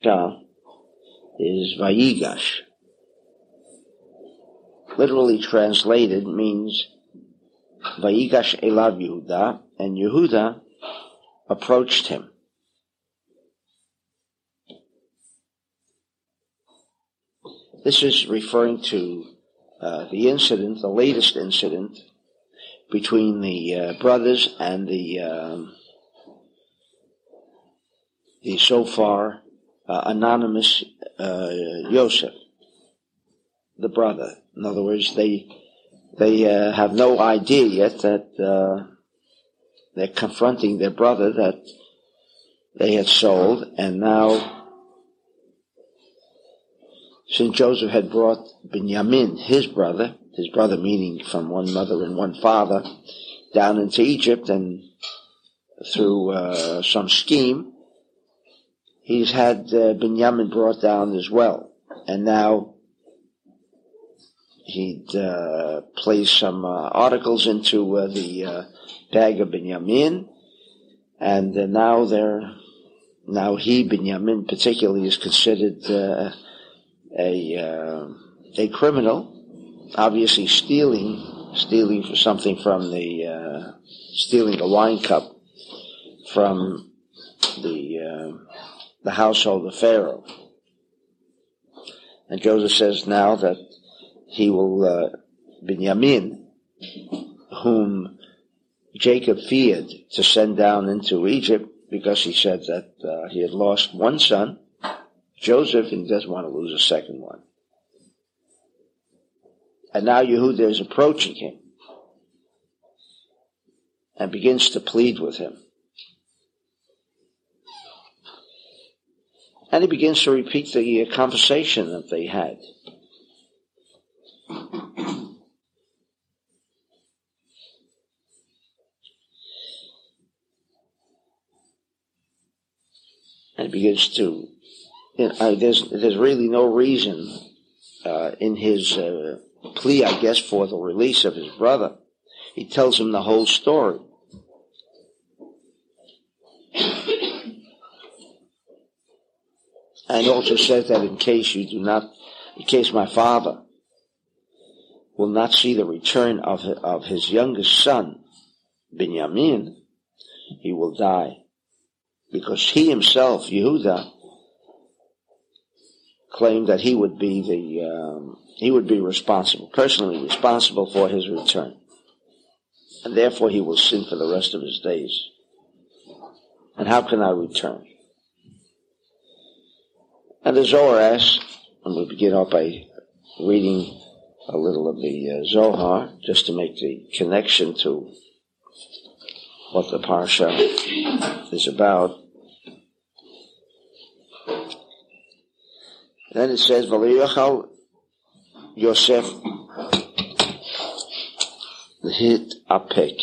Shah is Vayigash. Literally translated means Vayigash Elav Yehuda, and Yehuda approached him. This is referring to the incident, the latest incident, between the brothers and the so far anonymous Yosef, the brother. In other words, they have no idea yet that they're confronting their brother that they had sold, and now, since Joseph had brought Binyamin, his brother meaning from one mother and one father, down into Egypt, and through some scheme, he's had Binyamin brought down as well. And now he'd placed some articles into the bag of Binyamin, and now he, Binyamin particularly, is considered a criminal, obviously stealing for something from stealing a wine cup from the household of Pharaoh. And Joseph says now that he will, Binyamin, whom Jacob feared to send down into Egypt because he said that he had lost one son, Joseph, and he doesn't want to lose a second one. And now Yehuda is approaching him and begins to plead with him. And he begins to repeat the conversation that they had. And he begins to, there's really no reason in his plea, I guess, for the release of his brother. He tells him the whole story. And also says that in case my father will not see the return of his youngest son, Binyamin, he will die. Because he himself, Yehuda, claimed that he would be personally responsible for his return. And therefore he will sin for the rest of his days. And how can I return? And the Zohar asks, and we begin off by reading a little of the Zohar, just to make the connection to what the Parsha is about. Then it says, V'leyochal Yosef l'hit apek.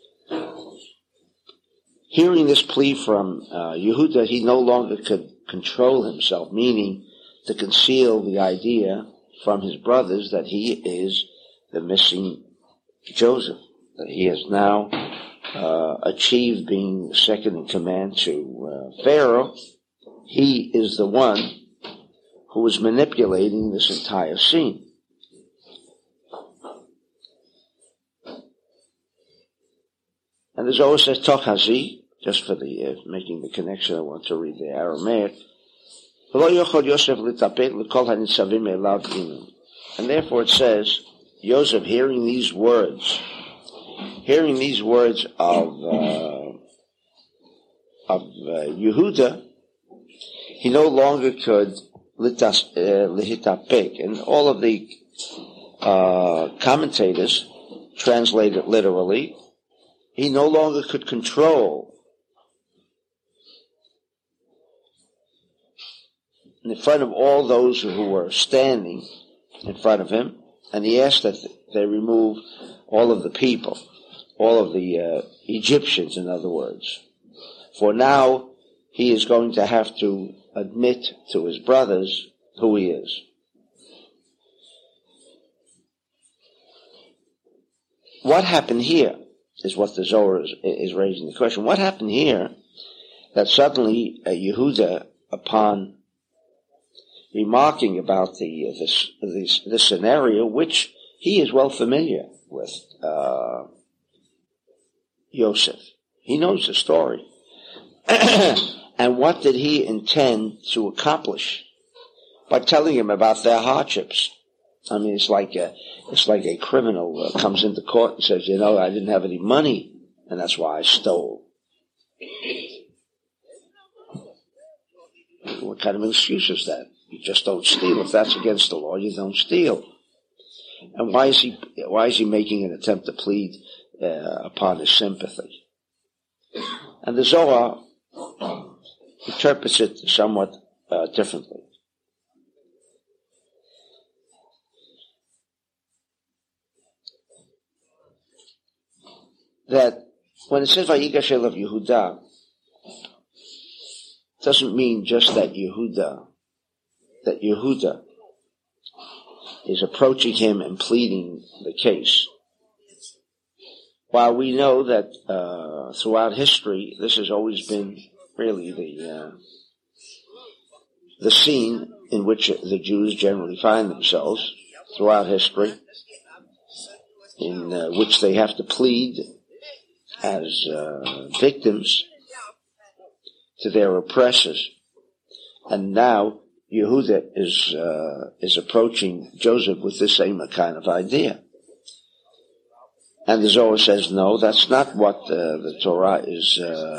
Hearing this plea from Yehuda, he no longer could control himself, meaning to conceal the idea from his brothers that he is the missing Joseph, that he has now achieved being second in command to Pharaoh. He is the one who is manipulating this entire scene. And the Zohar says, Tochazi, just for the making the connection, I want to read the Aramaic. And therefore it says, Joseph, hearing these words of Yehuda, he no longer could lihitapek. And all of the commentators translate it literally. He no longer could control. In front of all those who were standing in front of him, and he asked that they remove all of the people, all of the Egyptians, in other words. For now, he is going to have to admit to his brothers who he is. What happened here is what the Zohar is raising the question. What happened here that suddenly Yehuda, upon remarking about this scenario, which he is well familiar with, Yosef. He knows the story. And what did he intend to accomplish by telling him about their hardships? I mean, it's like a criminal comes into court and says, I didn't have any money, and that's why I stole. What kind of an excuse is that? You just don't steal. If that's against the law, you don't steal. And why is he making an attempt to plead upon his sympathy? And the Zohar interprets it somewhat differently. That when it says Vayigash Elav Yehuda, doesn't mean just that Yehuda is approaching him and pleading the case. While we know that throughout history, this has always been really the scene in which the Jews generally find themselves throughout history, in which they have to plead as victims to their oppressors. And now Yehuda is approaching Joseph with the same kind of idea. And the Zohar says, no, that's not what the Torah is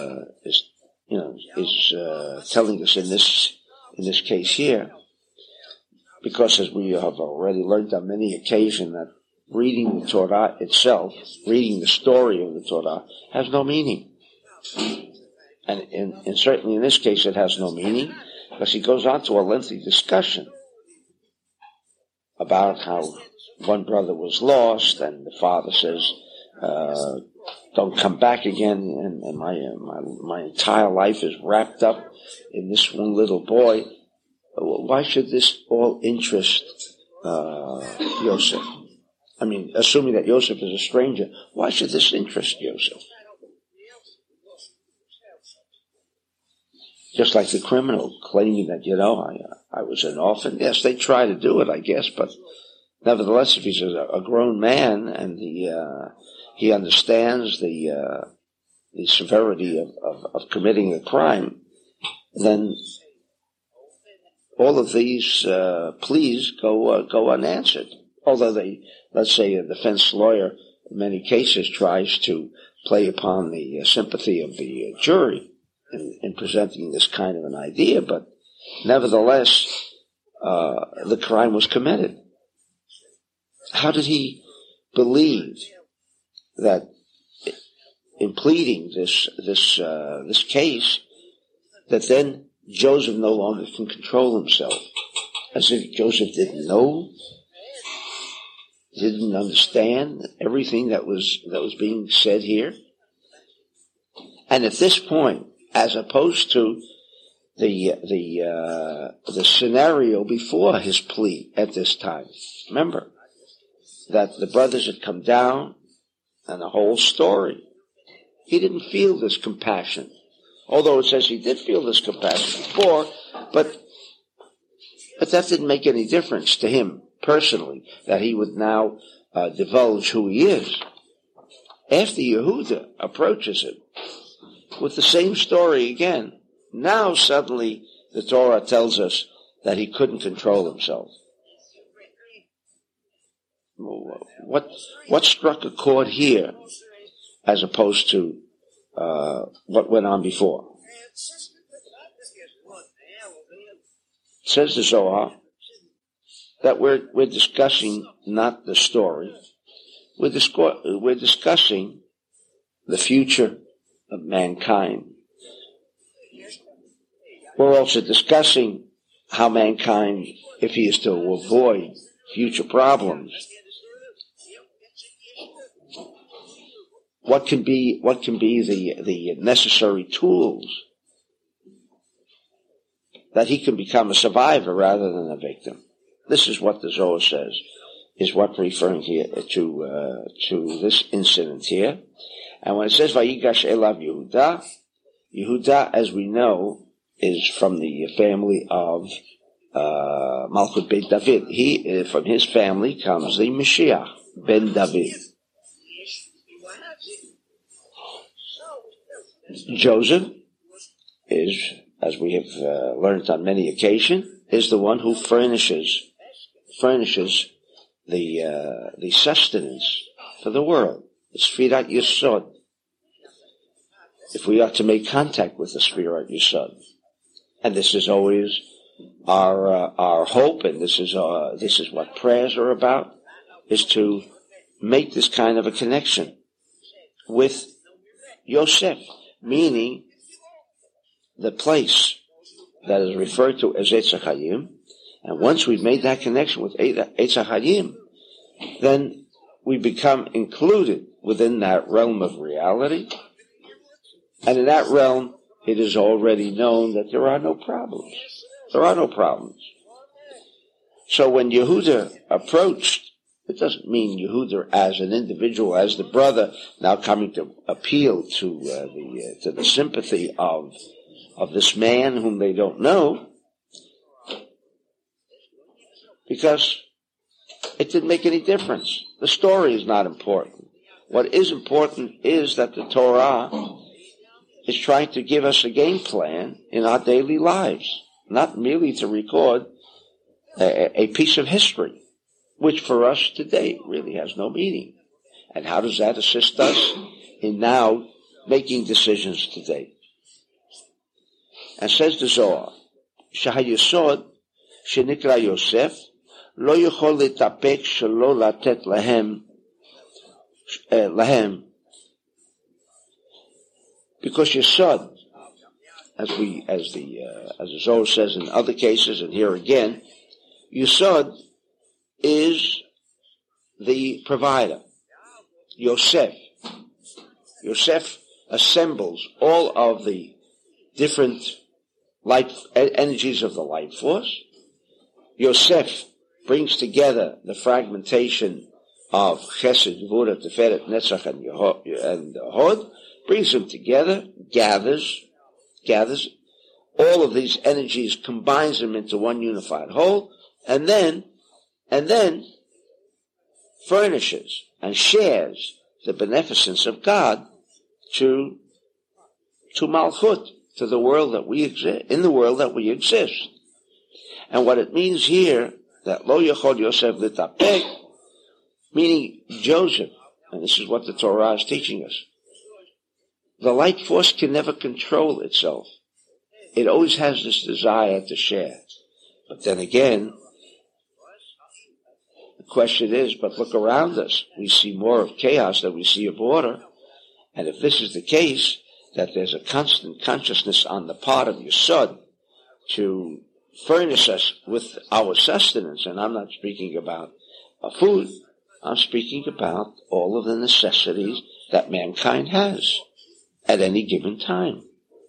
telling us in this case here. Because as we have already learned on many occasions, that reading the Torah itself, reading the story of the Torah, has no meaning. And certainly in this case it has no meaning, because he goes on to a lengthy discussion about how one brother was lost, and the father says, don't come back again, and my entire life is wrapped up in this one little boy. Why should this all interest Yosef? I mean, assuming that Yosef is a stranger, why should this interest Yosef? Just like the criminal claiming that, I was an orphan. Yes, they try to do it, I guess, but nevertheless, if he's a grown man and he understands the severity of committing a crime, then all of these pleas go unanswered. Although let's say a defense lawyer in many cases tries to play upon the sympathy of the jury in presenting this kind of an idea, but nevertheless, the crime was committed. How did he believe that in pleading this case, that then Joseph no longer can control himself? As if Joseph didn't know, didn't understand everything that was being said here. And at this point, as opposed to the scenario before his plea at this time, remember that the brothers had come down and the whole story. He didn't feel this compassion, although it says he did feel this compassion before, but that didn't make any difference to him personally, that he would now divulge who he is. After Yehuda approaches him with the same story again, now suddenly the Torah tells us that he couldn't control himself. What struck a chord here as opposed to what went on before? It says the Zohar that we're discussing not the story, we're discussing the future of mankind. We're also discussing how mankind, if he is to avoid future problems, what can be the necessary tools that he can become a survivor rather than a victim. This is what the Zohar says, is what referring here to this incident here. And when it says Vayigash Elav Yehuda, Yehuda, as we know, is from the family of Malchut Beit David. From his family comes the Mashiach, Ben David. Joseph is, as we have learned on many occasions, is the one who furnishes the sustenance for the world. The Sfirat Yesod. If we are to make contact with the Sfirat Yesod, and this is always our hope, and this is what prayers are about, is to make this kind of a connection with Yosef, meaning the place that is referred to as Eitz HaChaim. And once we've made that connection with Eitz HaChaim, then we become included within that realm of reality. And in that realm, it is already known that there are no problems. There are no problems. So when Yehuda approached, it doesn't mean Yehuda as an individual, as the brother, now coming to appeal to the sympathy of this man whom they don't know, because it didn't make any difference. The story is not important. What is important is that the Torah is trying to give us a game plan in our daily lives, not merely to record a piece of history, which for us today really has no meaning. And how does that assist us in now making decisions today? And says the Zohar, Shahayesod shenikra Yosef lo yechol letapek shelo latet lahem, because Yesod, as the Zohar says in other cases, and here again, Yesod is the provider. Yosef assembles all of the different light energies of the light force. Yosef brings together the fragmentation of Chesed, Gvura, Tiferet, Netzach, and Hod, brings them together, gathers all of these energies, combines them into one unified whole, and then furnishes and shares the beneficence of God to Malchut, to the world that we exist, in the world that we exist. And what it means here, that Lo Yechol Yosef Litapek, meaning Joseph, and this is what the Torah is teaching us, the light force can never control itself. It always has this desire to share. But then again, the question is, but look around us. We see more of chaos than we see of order. And if this is the case, that there's a constant consciousness on the part of Yesod to furnish us with our sustenance, and I'm not speaking about food, I'm speaking about all of the necessities that mankind has at any given time.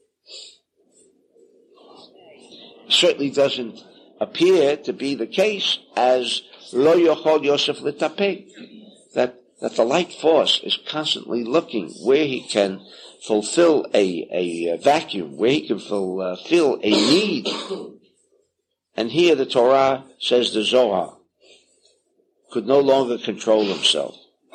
It certainly doesn't appear to be the case as Lo Yochol Yosef Litapek, that the light force is constantly looking where he can fulfill a vacuum, where he can fulfill a need. And here the Torah says the Zohar could no longer control himself.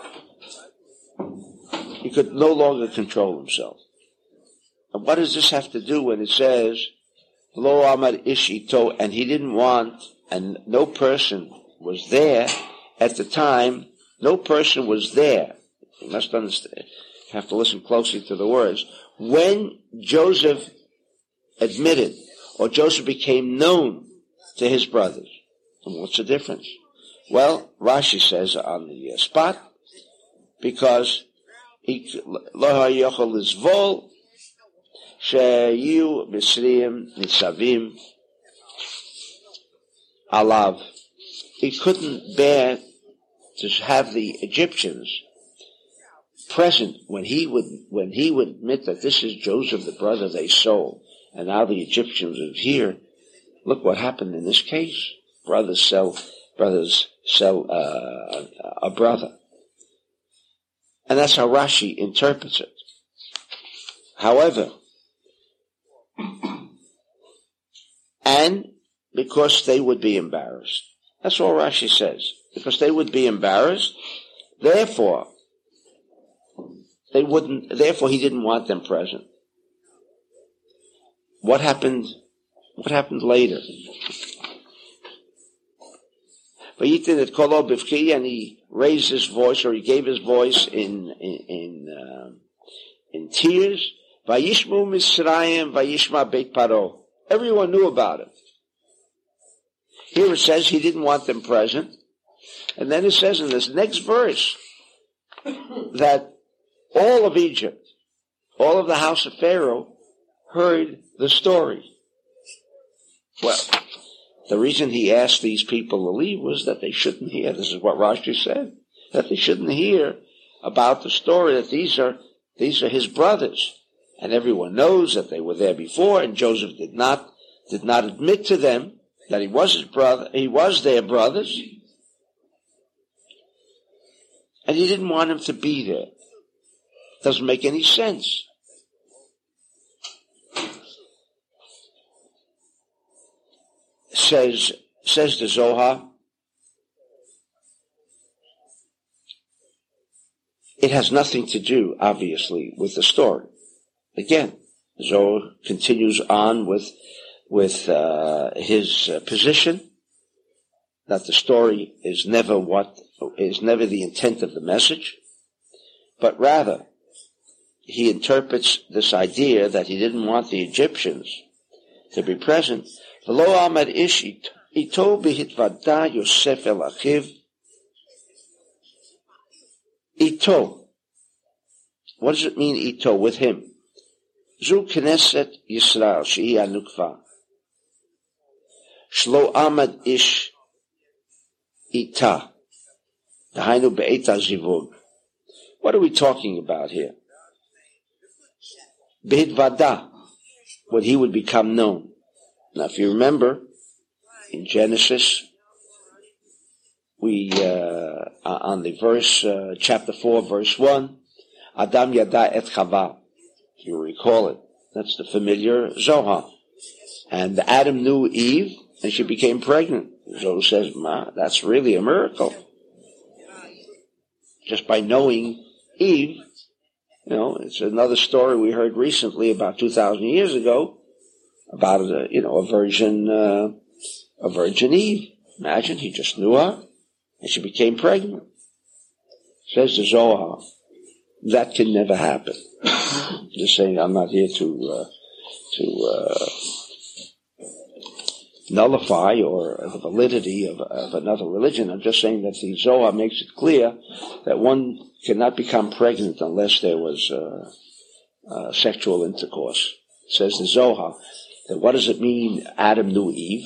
He could no longer control himself. And what does this have to do when it says, Lo Amad Ish Ito, and he didn't want, and no person was there at the time, no person was there. You must understand, you have to listen closely to the words. When Joseph admitted, or Joseph became known to his brothers, and what's the difference? Well, Rashi says on the spot, because Lo HaYochol Lizvol Sheyu Misriim Nisavim Alav. He couldn't bear to have the Egyptians present when he would admit that this is Joseph, the brother they sold, and now the Egyptians are here. Look what happened in this case. Brothers sell a brother. And that's how Rashi interprets it. However, and because they would be embarrassed. That's all Rashi says. Because they would be embarrassed. Therefore, he didn't want them present. What happened later? And he raised his voice, or he gave his voice in tears. Vayishmu Misrayim, Vayishma Beit Paro. Everyone knew about it. Here it says he didn't want them present. And then it says in this next verse that all of Egypt, all of the house of Pharaoh heard the story. Well, the reason he asked these people to leave was that they shouldn't hear. This is what Rashi said, that they shouldn't hear about the story, that these are his brothers. And everyone knows that they were there before, and Joseph did not admit to them that he was his brother, he was their brothers. And he didn't want him to be there. Doesn't make any sense. Says the Zohar, it has nothing to do, obviously, with the story. Again, Zohar continues on with his position that the story is never the intent of the message, but rather he interprets this idea that he didn't want the Egyptians to be present. V'lo amar ish ito b'hitvada Yosef el achiv. Ito. What does it mean, ito? With him. Zu Knesset Yisrael shehi anukva. Shlo amad ish ita. Dahainu be'eta zivug. What are we talking about here? B'hitvada, when he would become known. Now, if you remember, in Genesis, we, on the verse, chapter 4, verse 1, Adam yada et Chava. If you recall it, that's the familiar Zohar. And Adam knew Eve, and she became pregnant. Zohar says, that's really a miracle. Just by knowing Eve, it's another story we heard recently about 2,000 years ago, about a virgin Eve. Imagine, he just knew her, and she became pregnant. Says the Zohar, that can never happen. Just saying, I'm not here to nullify or the validity of another religion. I'm just saying that the Zohar makes it clear that one cannot become pregnant unless there was sexual intercourse. It says the Zohar. That what does it mean Adam knew Eve?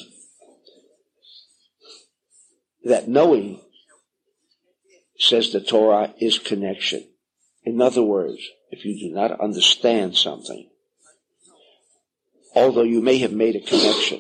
That knowing, says the Torah, is connection. In other words, if you do not understand something, although you may have made a connection,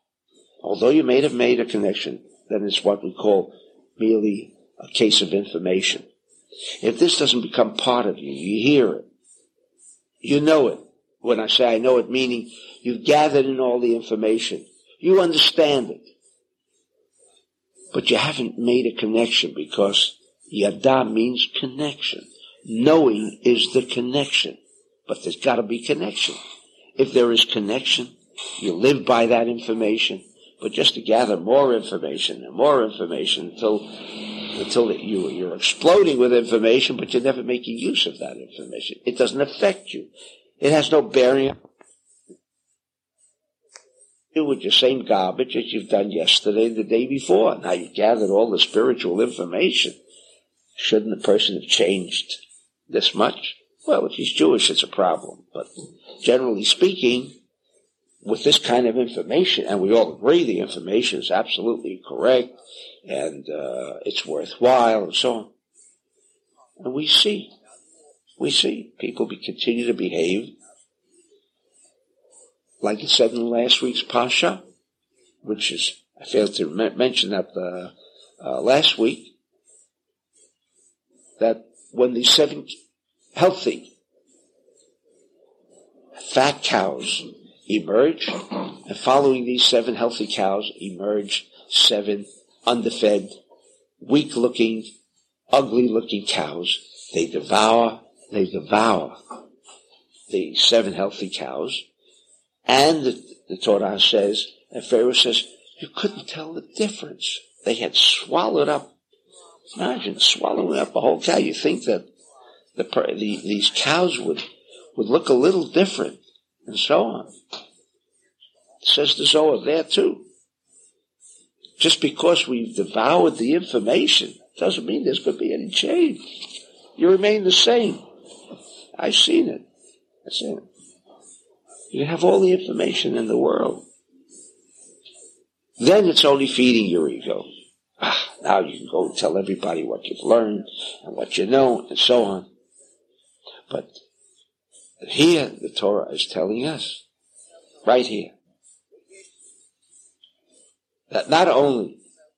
then it's what we call merely a case of information. If this doesn't become part of you, you hear it, you know it. When I say I know it, meaning you've gathered in all the information. You understand it. But you haven't made a connection, because yada means connection. Knowing is the connection. But there's got to be connection. If there is connection, you live by that information. But just to gather more information and more information until you're exploding with information, but you're never making use of that information. It doesn't affect you. It has no bearing with your same garbage that you've done yesterday, the day before. Now you've gathered all the spiritual information. Shouldn't the person have changed this much? Well, if he's Jewish, it's a problem. But generally speaking, with this kind of information, and we all agree the information is absolutely correct, and it's worthwhile, and so on. And we see people continue to behave like it said in last week's Pasha, which is, I failed to mention that last week, that when the 7 healthy, fat cows emerge, And following these 7 healthy cows emerged 7 underfed, weak-looking, ugly-looking cows. They devour the 7 healthy cows. And the Torah says, and Pharaoh says, you couldn't tell the difference. They had swallowed up, imagine swallowing up a whole cow. You think that these cows would look a little different, and so on. It says the Zohar there too. Just because we've devoured the information doesn't mean there's going to be any change. You remain the same. I've seen it. You have all the information in the world. Then it's only feeding your ego. Now you can go and tell everybody what you've learned and what you know and so on. But here the Torah is telling us, right here, that not only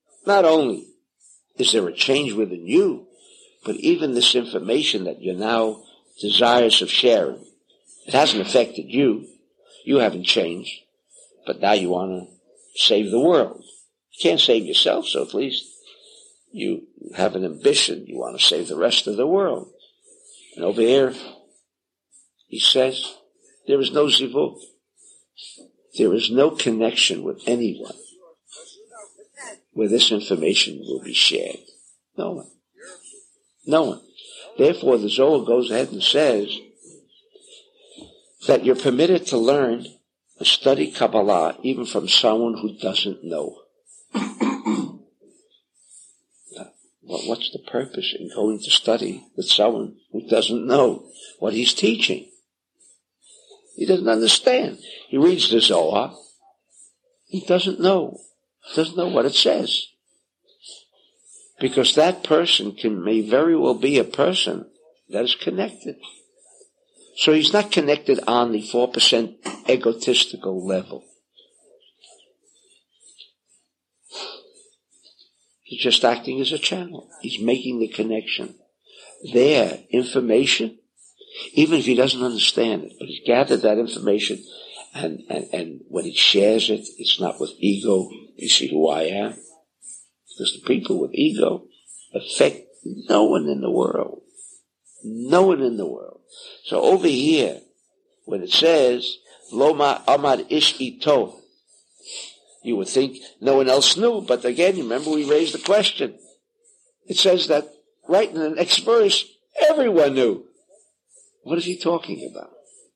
is there a change within you, but even this information that you're now desirous of sharing, it hasn't affected you. You haven't changed, but now you want to save the world. You can't save yourself, so at least you have an ambition. You want to save the rest of the world. And over here, he says, there is no zivug. There is no connection with anyone where this information will be shared. No one. No one. Therefore, the Zohar goes ahead and says that you're permitted to learn and study Kabbalah even from someone who doesn't know. What's the purpose in going to study with someone who doesn't know what he's teaching? He doesn't understand. He reads the Zohar. He doesn't know what it says. Because that person may very well be a person that is connected. So he's not connected on the 4% egotistical level. He's just acting as a channel. He's making the connection. Their information, even if he doesn't understand it, but he's gathered that information, and when he shares it, it's not with ego. You see who I am? Because the people with ego affect no one in the world. No one in the world. So over here, when it says, Loma Amad Ish Ito, you would think no one else knew, but again, remember we raised the question. It says that right in the next verse, everyone knew. What is he talking about?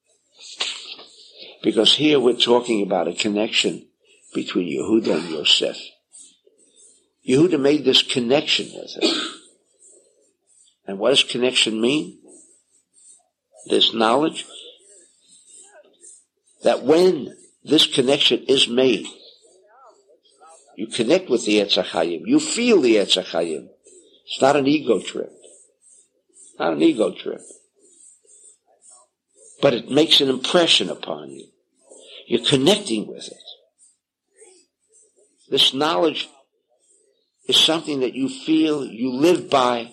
Because here we're talking about a connection between Yehuda and Yosef. Yehuda made this connection with him. And what does connection mean? This knowledge that when this connection is made, you connect with the Etz HaChaim. You feel the Etz HaChaim. It's not an ego trip. Not an ego trip. But it makes an impression upon you. You're connecting with it. This knowledge is something that you feel, you live by.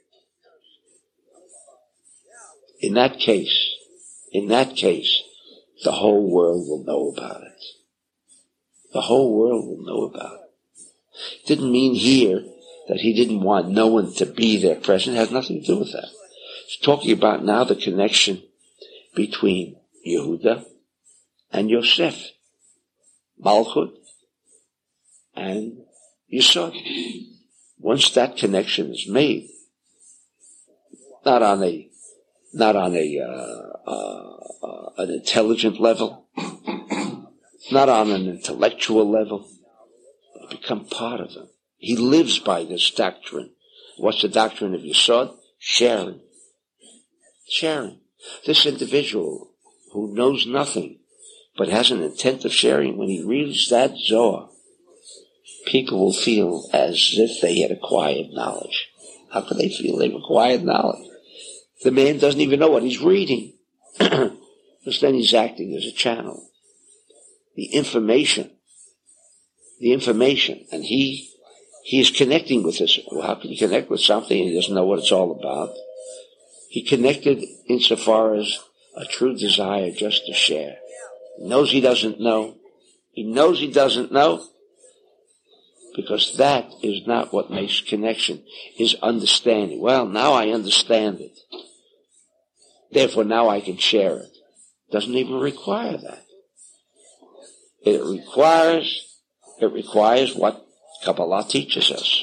In that case, the whole world will know about it. The whole world will know about it. It didn't mean here that he didn't want no one to be there present. It has nothing to do with that. It's talking about now the connection between Yehuda and Yosef, Malchut and Yisod. Once that connection is made, not on an intelligent level, not on an intellectual level, but become part of him. He lives by this doctrine. What's the doctrine of Yisod? Sharing. Sharing. This individual who knows nothing but has an intent of sharing, when he reads that Zohar, people will feel as if they had acquired knowledge. How could they feel they've acquired knowledge? The man doesn't even know what he's reading. Because then he's acting as a channel. The information, and he is connecting with this. Well, how can you connect with something and he doesn't know what it's all about? He connected insofar as a true desire just to share. He knows he doesn't know. He knows he doesn't know, because that is not what makes connection, is understanding. Well, now I understand it. Therefore, now I can share it. Doesn't even require that. It requires what Kabbalah teaches us.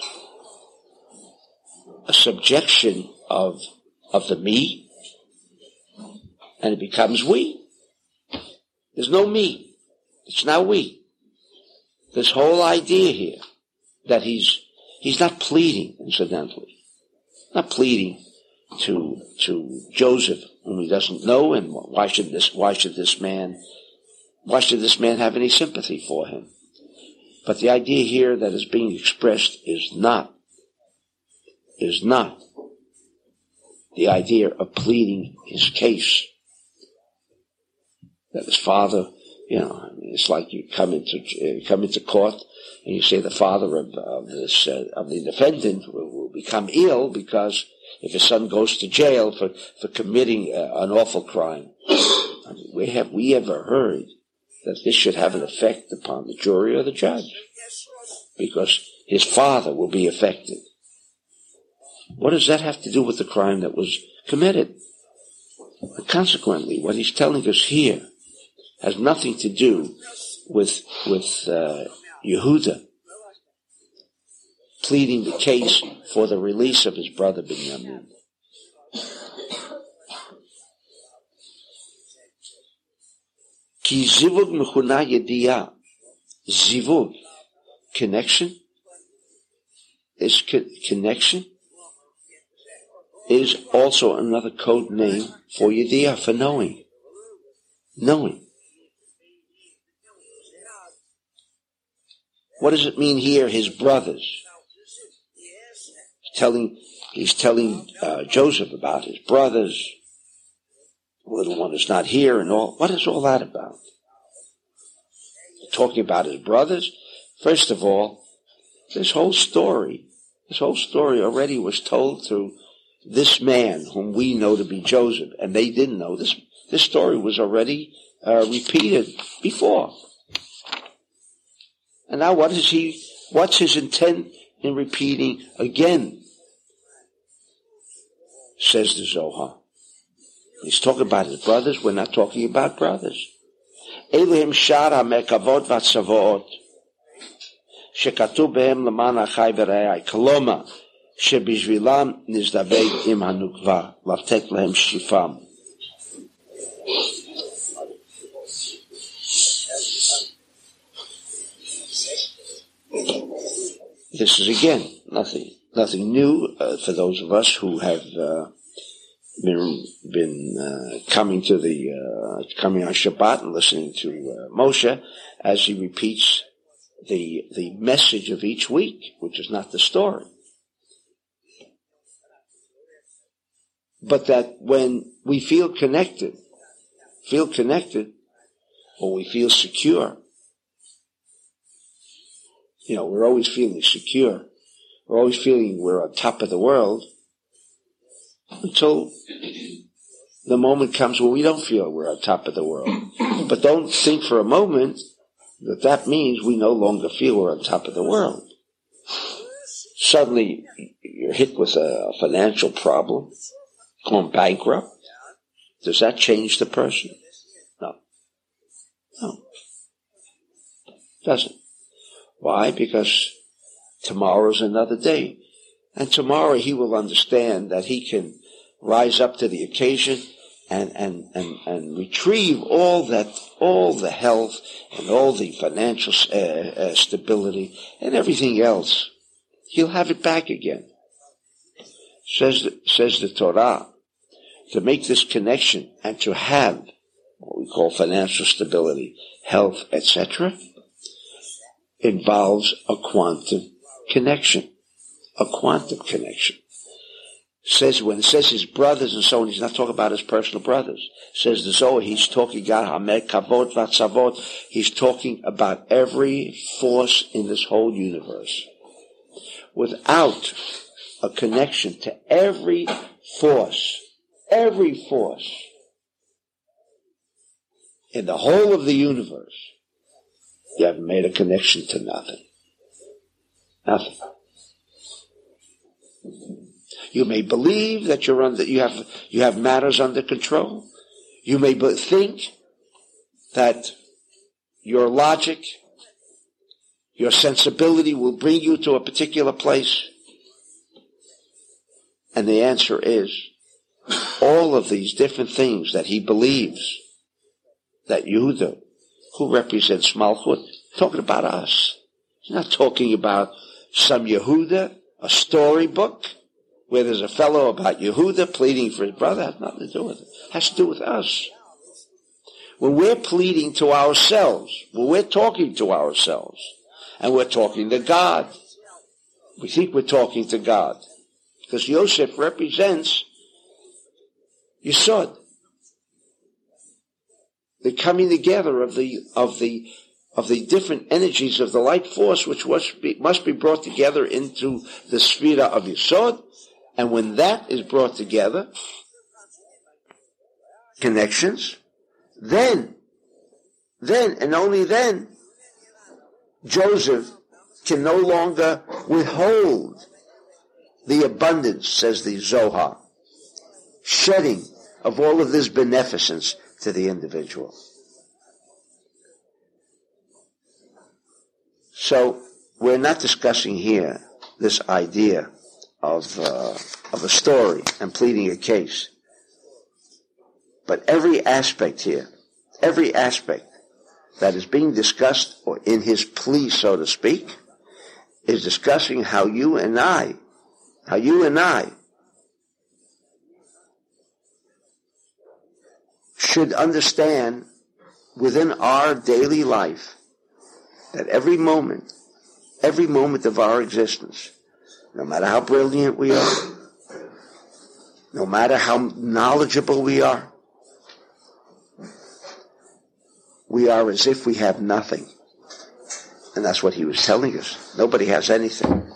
A subjection of the me, and it becomes we. There's no me. It's now we. This whole idea here that he's not pleading, incidentally. Not pleading to Joseph, whom he doesn't know, and why should this man have any sympathy for him? But the idea here that is being expressed is not the idea of pleading his case. That his father, it's like you come into court and you say the father of the defendant will become ill because if his son goes to jail for committing an awful crime. Have we ever heard that this should have an effect upon the jury or the judge? Because his father will be affected. What does that have to do with the crime that was committed? And consequently, what he's telling us here has nothing to do with Yehuda pleading the case for the release of his brother Binyamin. Ki zivug mechuna yediyah. Zivug, connection, is also another code name for yediyah, for knowing. Knowing. What does it mean here, his brothers? He's telling Joseph about his brothers. The little one is not here and all. What is all that about? Talking about his brothers? First of all, this whole story already was told through this man whom we know to be Joseph, and they didn't know. This story was already repeated before. And now what's his intent in repeating again? Says the Zohar. He's talking about his brothers. We're not talking about brothers. Elohim shar ha-mekavot v'tzavot shekatuv behem leman achai v're'ai koloma shebishvilam nizdaveg im hanukva lavtet lehem shifam. This is again nothing new for those of us who have been coming on Shabbat and listening to Moshe as he repeats the message of each week, which is not the story. But that when we feel connected, or we feel secure, we're always feeling secure. We're always feeling we're on top of the world until the moment comes when we don't feel we're on top of the world. But don't think for a moment that means we no longer feel we're on top of the world. Suddenly you're hit with a financial problem, going bankrupt. Does that change the person? No. It doesn't. Why? Because tomorrow's another day. And tomorrow he will understand that he can rise up to the occasion and retrieve all the health and all the financial stability and everything else. He'll have it back again. Says the Torah, to make this connection and to have what we call financial stability, health, etc., involves a quantum connection. A quantum connection. When it says his brothers and so on, he's not talking about his personal brothers. Says the Zohar, he's talking about Hamed Kavot Vatzavot. He's talking about every force in this whole universe. Without a connection to every force in the whole of the universe, You haven't made a connection to nothing. Nothing. You may believe that you have matters under control. You may think that your logic, your sensibility will bring you to a particular place. And the answer is, all of these different things that he believes, that Yehuda, who represents Malchut, talking about us. He's not talking about some Yehuda, a storybook, where there's a fellow about Yehuda pleading for his brother. It has nothing to do with it. It has to do with us. When we're pleading to ourselves, when we're talking to ourselves, and we're talking to God, we think we're talking to God. Because Yosef represents Yesod, the coming together of the different energies of the light force, which must be brought together into the sphere of Yesod. And when that is brought together, connections, then, and only then, Joseph can no longer withhold the abundance, says the Zohar, shedding of all of this beneficence to the individual. So, we're not discussing here this idea of a story and pleading a case. But every aspect here, every aspect that is being discussed, or in his plea, so to speak, is discussing how you and I should understand within our daily life that every moment of our existence, no matter how brilliant we are, no matter how knowledgeable we are as if we have nothing. And that's what he was telling us. Nobody has anything.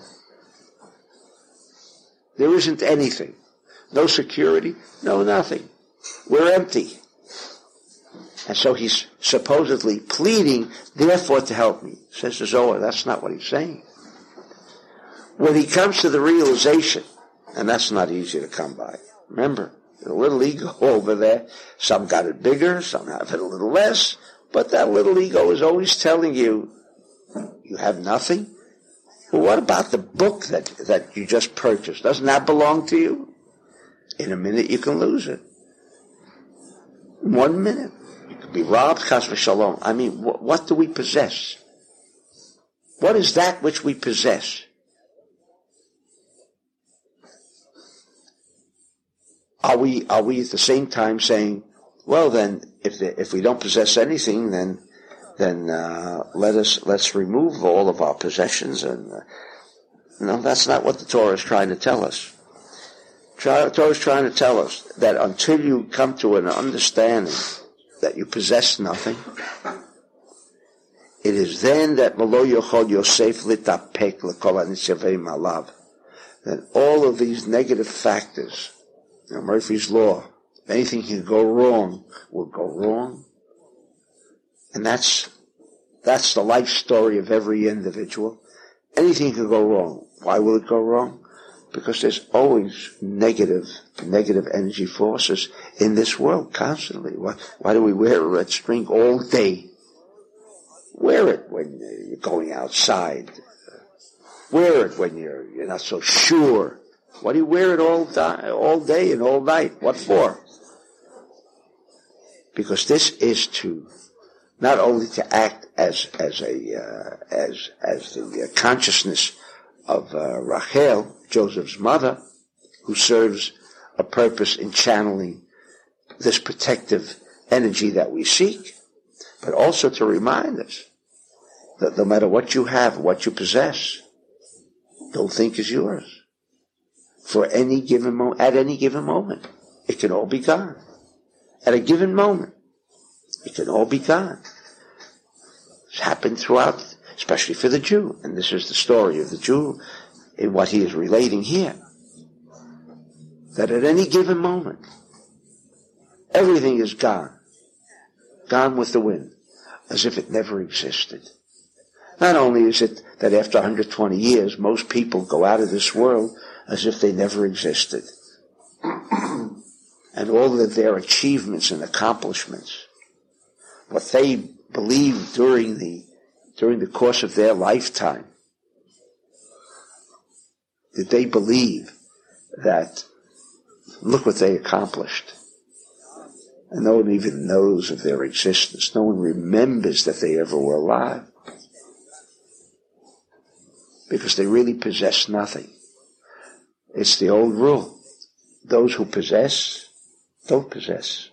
There isn't anything. No security, no nothing. We're empty. And so he's supposedly pleading, therefore, to help me. Says the Zohar, that's not what he's saying. When he comes to the realization, and that's not easy to come by. Remember, the little ego over there, some got it bigger, some have it a little less, but that little ego is always telling you, you have nothing? Well, what about the book that you just purchased? Doesn't that belong to you? In a minute you can lose it. 1 minute. You could be robbed, chas v'shalom. I mean, what do we possess? What is that which we possess? Are we at the same time saying, well then, if we don't possess anything, then let's remove all of our possessions, and no, that's not what the Torah is trying to tell us. The Torah is trying to tell us that until you come to an understanding that you possess nothing, it is then that Malo Yochod Yosef Litapek L'Kol HaNitzavei Malav, that all of these negative factors, Murphy's Law, if anything can go wrong, will go wrong. And that's the life story of every individual. Anything can go wrong. Why will it go wrong? Because there's always negative energy forces in this world constantly. Why do we wear a red string all day? Wear it when you're going outside. Wear it when you're not so sure. Why do you wear it all day and all night? What for? Because this is to not only to act as the consciousness of Rachel, Joseph's mother, who serves a purpose in channeling this protective energy that we seek, but also to remind us that no matter what you have, what you possess, don't think is yours. For any given moment, at any given moment, it can all be gone. At a given moment, it can all be gone. It's happened throughout, especially for the Jew. And this is the story of the Jew in what he is relating here. That at any given moment, everything is gone. Gone with the wind. As if it never existed. Not only is it that after 120 years, most people go out of this world as if they never existed. And all of their achievements and accomplishments, what they believed during the course of their lifetime, did they believe that, look what they accomplished. And no one even knows of their existence. No one remembers that they ever were alive. Because they really possess nothing. It's the old rule. Those who possess don't possess.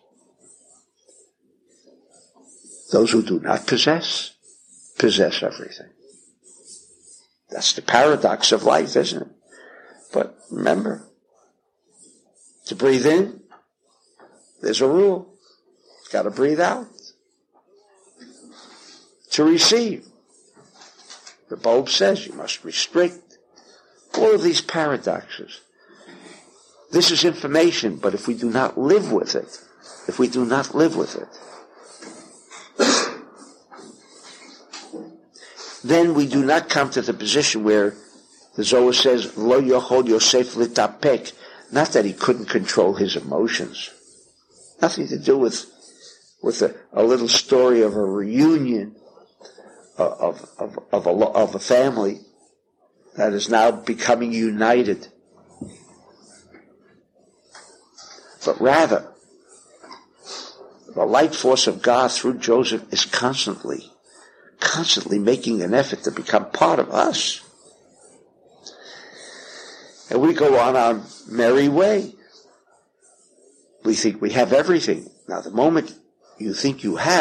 Those who do not possess everything. That's the paradox of life, isn't it? But remember, to breathe in, there's a rule. You've got to breathe out. To receive, the bulb says you must restrict. All of these paradoxes. This is information, but if we do not live with it, then we do not come to the position where the Zohar says, Lo yochol Yosef litapek, not that he couldn't control his emotions. Nothing to do with a little story of a reunion of a family that is now becoming united. But rather, the light force of God through Joseph is constantly making an effort to become part of us. And we go on our merry way. We think we have everything. Now, the moment you think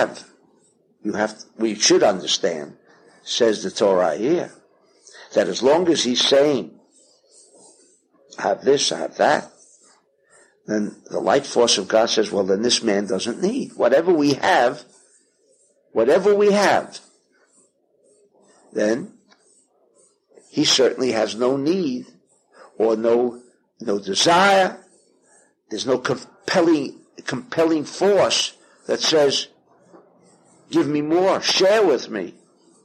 we should understand, says the Torah here, that as long as he's saying, I have this, I have that, then the light force of God says, well, then this man doesn't need. Whatever we have, then he certainly has no need or no desire. There's no compelling force that says, give me more, share with me.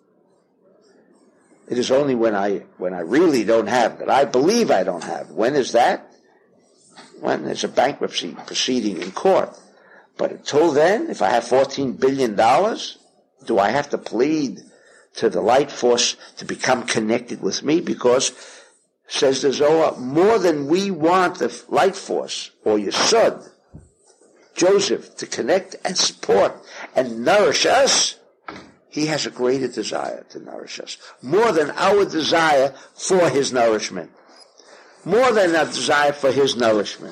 It is only when I really don't have, that I believe I don't have. When is that? When there's a bankruptcy proceeding in court. But until then, if I have $14 billion, do I have to plead to the light force to become connected with me? Because, says the Zohar, more than we want the light force, or Yesod, Joseph, to connect and support and nourish us, he has a greater desire to nourish us. More than our desire for his nourishment. More than our desire for his nourishment.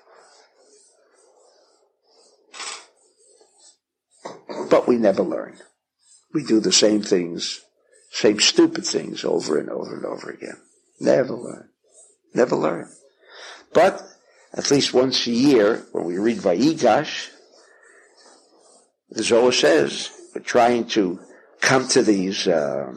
But we never learn. We do the same things, same stupid things over and over and over again. Never learn. Never learn. But at least once a year, when we read Vayigash, the Zohar says, we're trying to come to these, to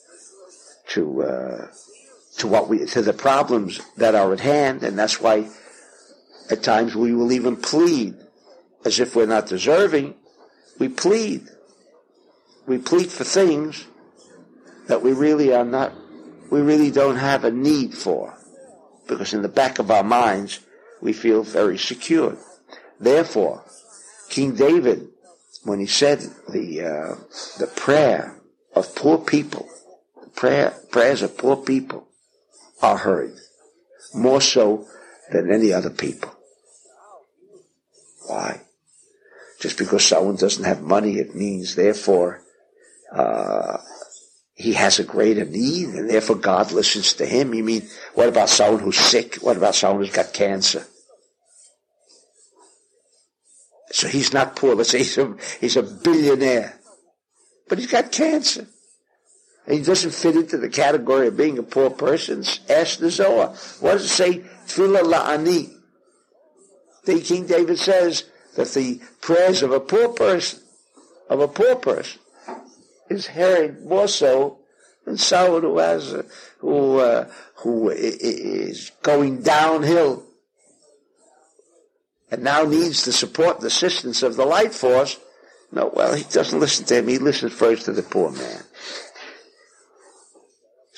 the problems that are at hand, and that's why at times we will even plead, as if we're not deserving. We plead. We plead for things that we really don't have a need for, because in the back of our minds we feel very secure. Therefore, King David, when he said the prayer of poor people, prayers of poor people are heard more so than any other people. Why? Just because someone doesn't have money, it means therefore he has a greater need, and therefore God listens to him. You mean, what about someone who's sick? What about someone who's got cancer? So he's not poor. Let's say he's a billionaire, but he's got cancer. And he doesn't fit into the category of being a poor person. Ask the Zohar. What does it say? Tefillah la'ani. The King David says that the prayers of a poor person, is heard more so than someone who is going downhill and now needs the support and assistance of the light force. No, well, he doesn't listen to him. He listens first to the poor man.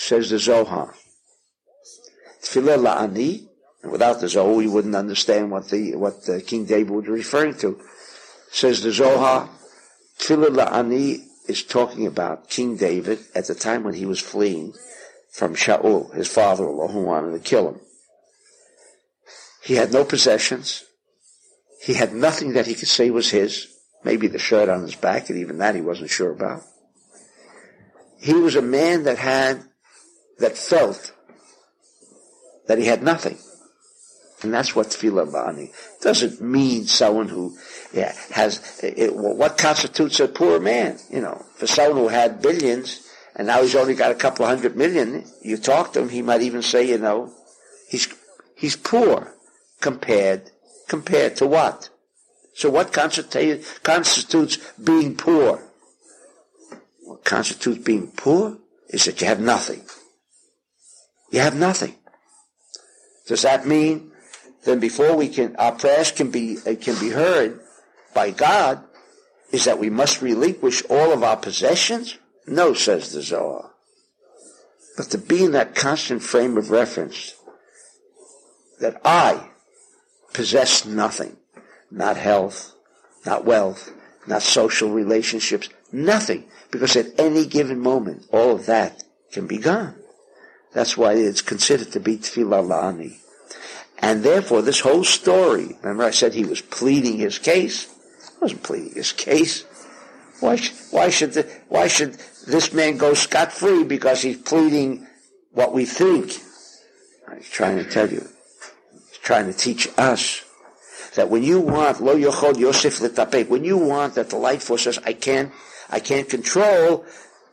says the Zohar. Tefillah la'ani, and without the Zohar we wouldn't understand what King David was referring to. Says the Zohar, Tefillah la'ani is talking about King David at the time when he was fleeing from Shaul, his father-in-law, who wanted to kill him. He had no possessions. He had nothing that he could say was his. Maybe the shirt on his back, and even that he wasn't sure about. He was a man that felt that he had nothing. And that's what tefillah la'ani doesn't mean someone who what constitutes a poor man? For someone who had billions and now he's only got a couple of 100 million, you talk to him, he might even say, he's poor compared to what? So what constitutes being poor? What constitutes being poor is that you have nothing. You have nothing. Does that mean then before our prayers can be heard by God, is that we must relinquish all of our possessions? No, says the Zohar. But to be in that constant frame of reference that I possess nothing, not health, not wealth, not social relationships, nothing, because at any given moment, all of that can be gone. That's why it's considered to be tefillah la'ani. And therefore, this whole story, remember I said he was pleading his case? He wasn't pleading his case. Why should this man go scot-free because he's pleading what we think? He's trying to tell you. He's trying to teach us that when you want, lo yochod Yosef letapek, when you want that the light force says, I can't control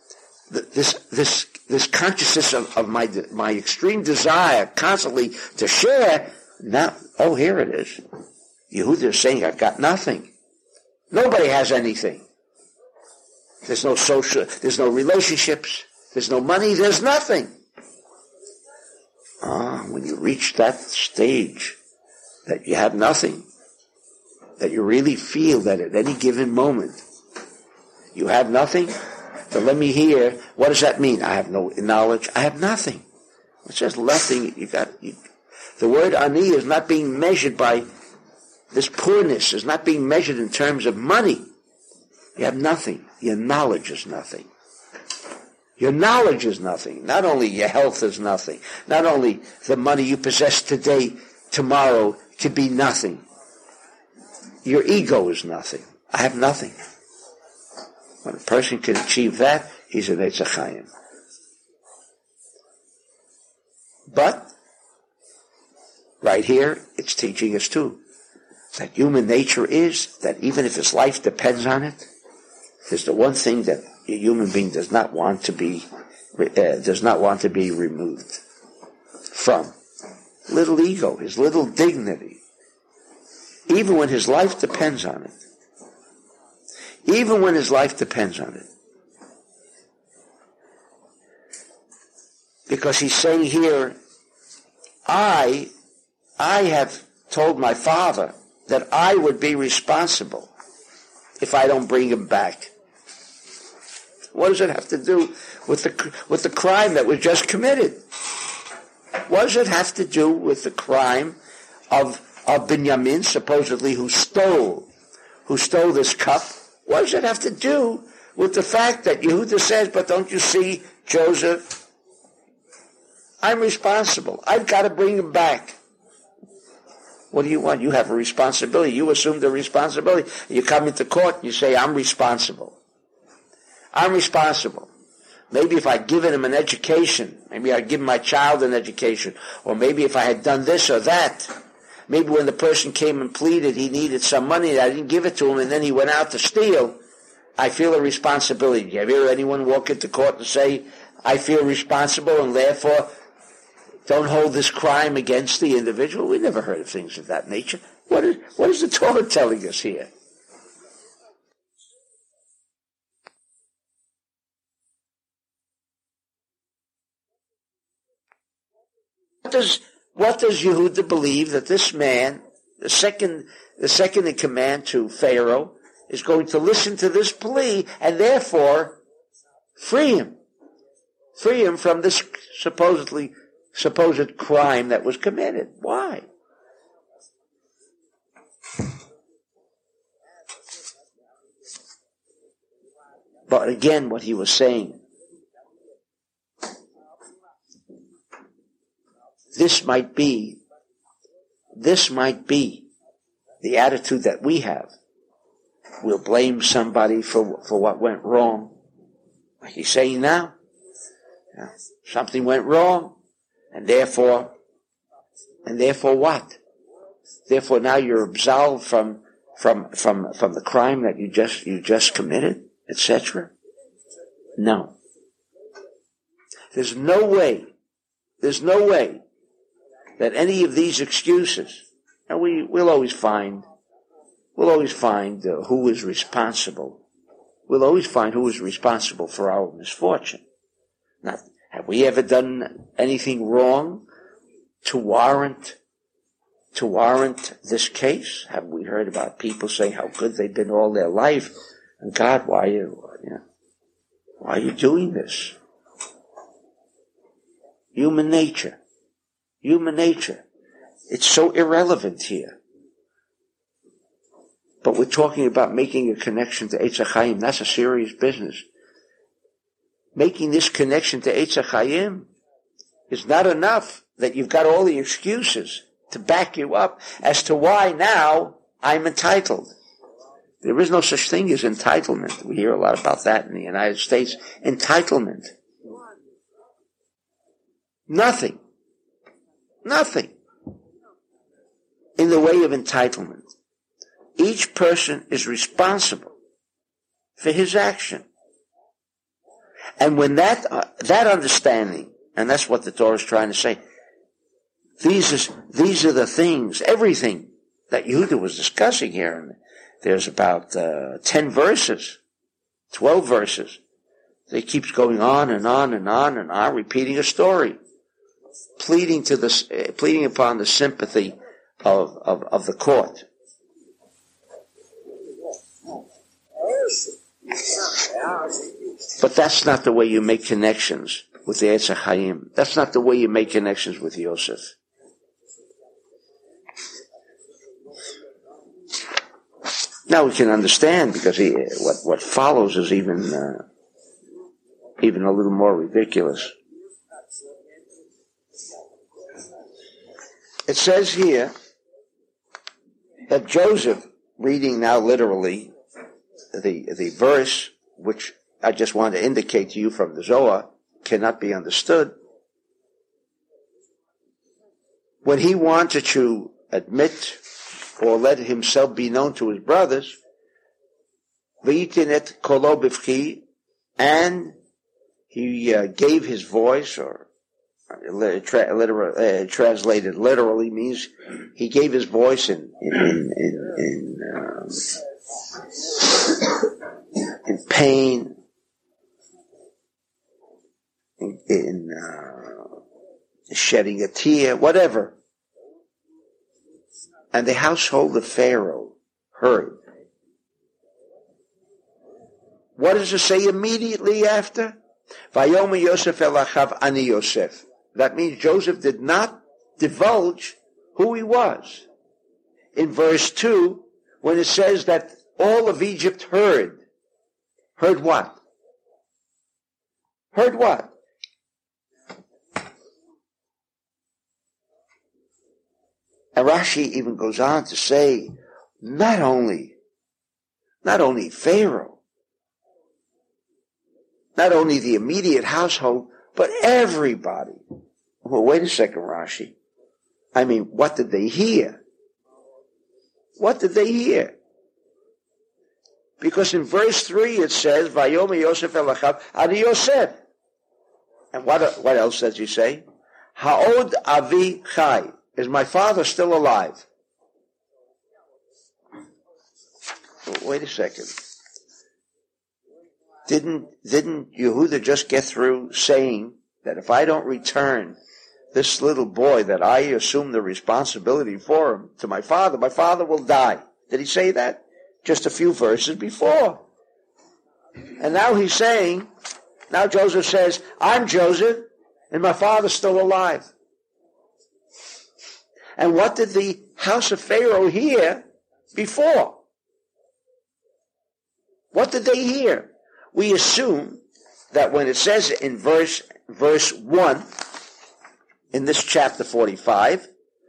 this consciousness of my extreme desire constantly to share. Now, here it is. Yehuda is saying, I've got nothing. Nobody has anything. There's no there's no relationships, there's no money, there's nothing. When you reach that stage that you have nothing, that you really feel that at any given moment you have nothing, then let me hear, what does that mean? I have no knowledge, I have nothing. It says nothing, the word ani is not being measured by this poorness, is not being measured in terms of money. You have nothing. Your knowledge is nothing. Your knowledge is nothing. Not only your health is nothing. Not only the money you possess today, tomorrow could be nothing. Your ego is nothing. I have nothing. When a person can achieve that, he's an Eitz Chaim. But, right here, it's teaching us too, that human nature is that even if his life depends on it, there's the one thing that a human being does not want to be removed from. Little ego, his little dignity. Even when his life depends on it. Even when his life depends on it. Because he's saying here, I have told my father that I would be responsible if I don't bring him back. What does it have to do with the crime that was just committed? What does it have to do with the crime of Binyamin, supposedly who stole this cup? What does it have to do with the fact that Yehuda says, but don't you see, Joseph, I'm responsible. I've got to bring him back. What do you want? You have a responsibility. You assume the responsibility. You come into court and you say, I'm responsible. I'm responsible. Maybe if I'd given him an education, maybe I'd given my child an education, or maybe if I had done this or that, maybe when the person came and pleaded he needed some money, I didn't give it to him, and then he went out to steal, I feel a responsibility. Do you ever hear anyone walk into court and say, I feel responsible and therefore don't hold this crime against the individual? We never heard of things of that nature. What is the Torah telling us here? What does Yehuda believe that this man, the second in command to Pharaoh, is going to listen to this plea and therefore free him? Free him from this supposed crime that was committed. Why? But again, what he was saying, this might be the attitude that we have. We'll blame somebody for what went wrong. Like he's saying now, something went wrong, and therefore what? Therefore now you're absolved from the crime that you just committed, etc. No. There's no way that any of these excuses, and we'll always find who is responsible. We'll always find who is responsible for our misfortune. Now, have we ever done anything wrong to warrant this case? Have we heard about people saying how good they've been all their life, and God, why are you doing this? Human nature. It's so irrelevant here. But we're talking about making a connection to Eitz HaChaim. That's a serious business. Making this connection to Eitz HaChaim is not enough that you've got all the excuses to back you up as to why now I'm entitled. There is no such thing as entitlement. We hear a lot about that in the United States. Entitlement. Nothing in the way of entitlement. Each person is responsible for his action. And when that understanding, and that's what the Torah is trying to say, these are the things, everything that Yehuda was discussing here, and there's about 10 verses, 12 verses. It keeps going on and on and on and on, repeating a story, pleading upon the sympathy of the court. But that's not the way you make connections with the Eitz HaChaim. That's not the way you make connections with Yosef. Now we can understand, because what follows is even a little more ridiculous. It says here that Joseph, reading now literally the verse, which I just want to indicate to you from the Zohar, cannot be understood. When he wanted to admit or let himself be known to his brothers, v'yitinet kolo b'fchi, and he gave his voice, or translated literally means he gave his voice in pain, in shedding a tear, whatever. And the household of Pharaoh heard. What does it say immediately after? Vayomer Yosef el achav ani Yosef. That means Joseph did not divulge who he was. In verse 2, when it says that all of Egypt heard what? Heard what? And Rashi even goes on to say, not only Pharaoh, not only the immediate household, but everybody. Well, wait a second, Rashi. I mean, what did they hear? What did they hear? Because in verse 3 it says, Vayomer Yosef el achav ani Yosef. And what else does he say? Ha'od avi chai. Is my father still alive? Wait a second. Didn't Yehuda just get through saying that if I don't return this little boy that I assume the responsibility for him to my father will die? Did he say that? Just a few verses before. And now he's saying Now Joseph says, I'm Joseph, and my father's still alive. And what did the house of Pharaoh hear before? What did they hear? We assume that when it says in verse 1, in this chapter 45,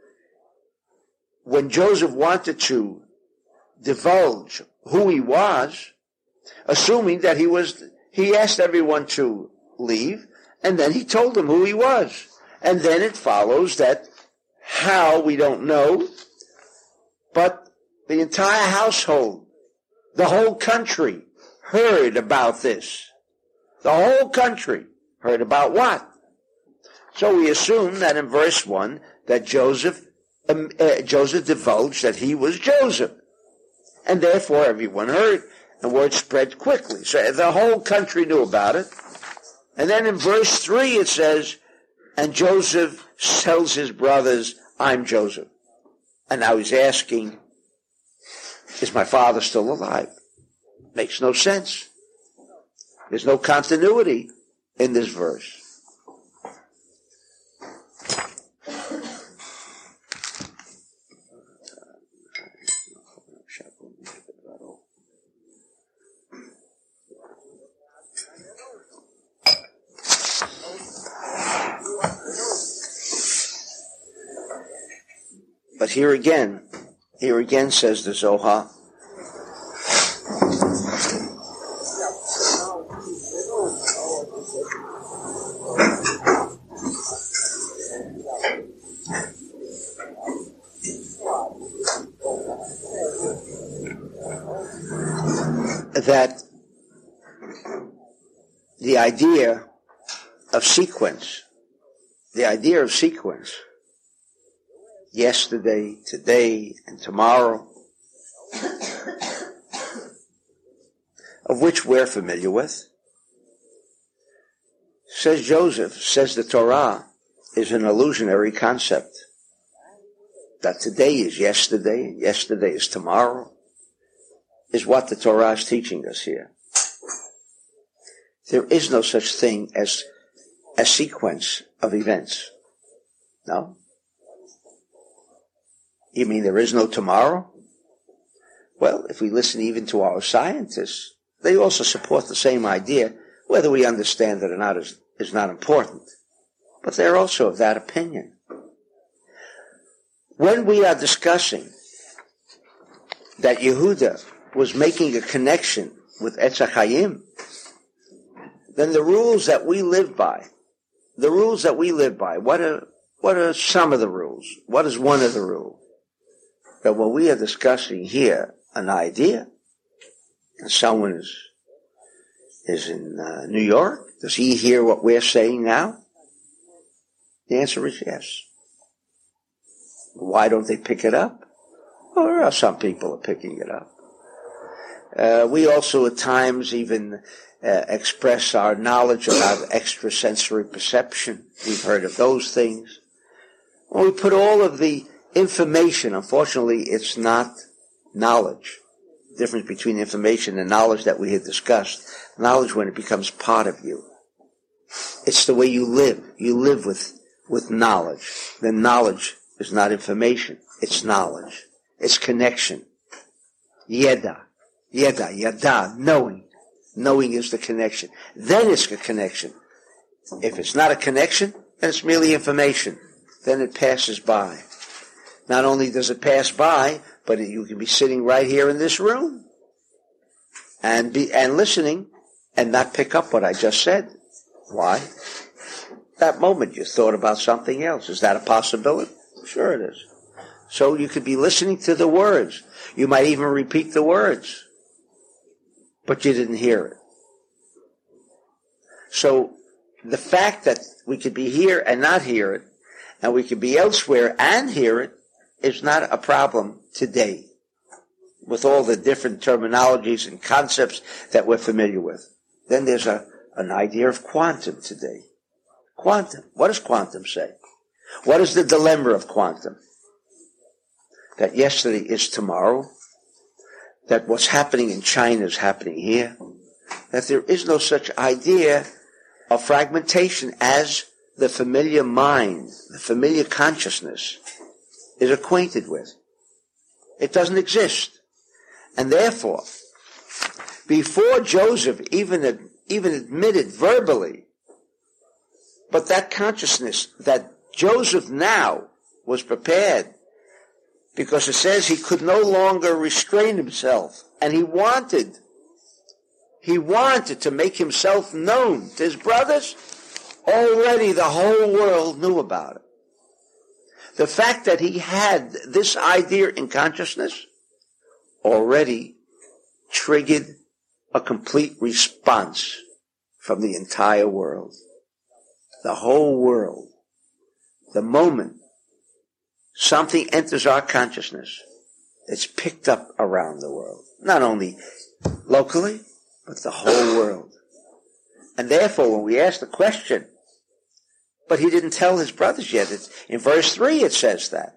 when Joseph wanted to divulge who he was, assuming that he asked everyone to leave, and then he told them who he was. And then it follows that how, we don't know, but the entire household, the whole country heard about this. The whole country heard about what? So we assume that in verse 1 that Joseph divulged that he was Joseph. And therefore everyone heard, and word spread quickly. So the whole country knew about it. And then in verse 3 it says, and Joseph tells his brothers, I'm Joseph. And now he's asking, is my father still alive? Makes no sense. There's no continuity in this verse. But here again says the Zohar, that the idea of sequence, yesterday, today, and tomorrow, of which we're familiar with, says Joseph, says the Torah, is an illusionary concept. That today is yesterday, and yesterday is tomorrow, is what the Torah is teaching us here. There is no such thing as a sequence of events. No? You mean there is no tomorrow? Well, if we listen even to our scientists, they also support the same idea. Whether we understand it or not is not important. But they're also of that opinion. When we are discussing that Yehuda was making a connection with Etz HaChaim, then the rules that we live by, what are some of the rules? What is one of the rules? That when we are discussing here an idea, and someone is in New York, does he hear what we're saying now? The answer is yes. Why don't they pick it up? Well, there are some people are picking it up. We also at times even express our knowledge about extrasensory perception. We've heard of those things. When we put all of the information, unfortunately, it's not knowledge. The difference between information and knowledge that we had discussed. Knowledge when it becomes part of you. It's the way you live. You live with knowledge. Then knowledge is not information. It's knowledge. It's connection. Yeda, knowing. Knowing is the connection. Then it's a connection. If it's not a connection, then it's merely information. Then it passes by. Not only does it pass by, but you can be sitting right here in this room and listening and not pick up what I just said. Why? That moment you thought about something else. Is that a possibility? Sure it is. So you could be listening to the words. You might even repeat the words, but you didn't hear it. So the fact that we could be here and not hear it, and we could be elsewhere and hear it, is not a problem today, with all the different terminologies and concepts that we're familiar with. Then there's an idea of quantum today. Quantum. What does quantum say? What is the dilemma of quantum? That yesterday is tomorrow, that what's happening in China is happening here, that there is no such idea of fragmentation as the familiar mind, the familiar consciousness is acquainted with. It doesn't exist. And therefore, before Joseph even admitted verbally, but that consciousness that Joseph now was prepared, because it says he could no longer restrain himself, and he wanted to make himself known to his brothers. Already the whole world knew about it. The fact that he had this idea in consciousness already triggered a complete response from the entire world. The whole world. The moment something enters our consciousness, it's picked up around the world. Not only locally, but the whole world. And therefore, when we ask the question, but he didn't tell his brothers yet. In verse 3 it says that.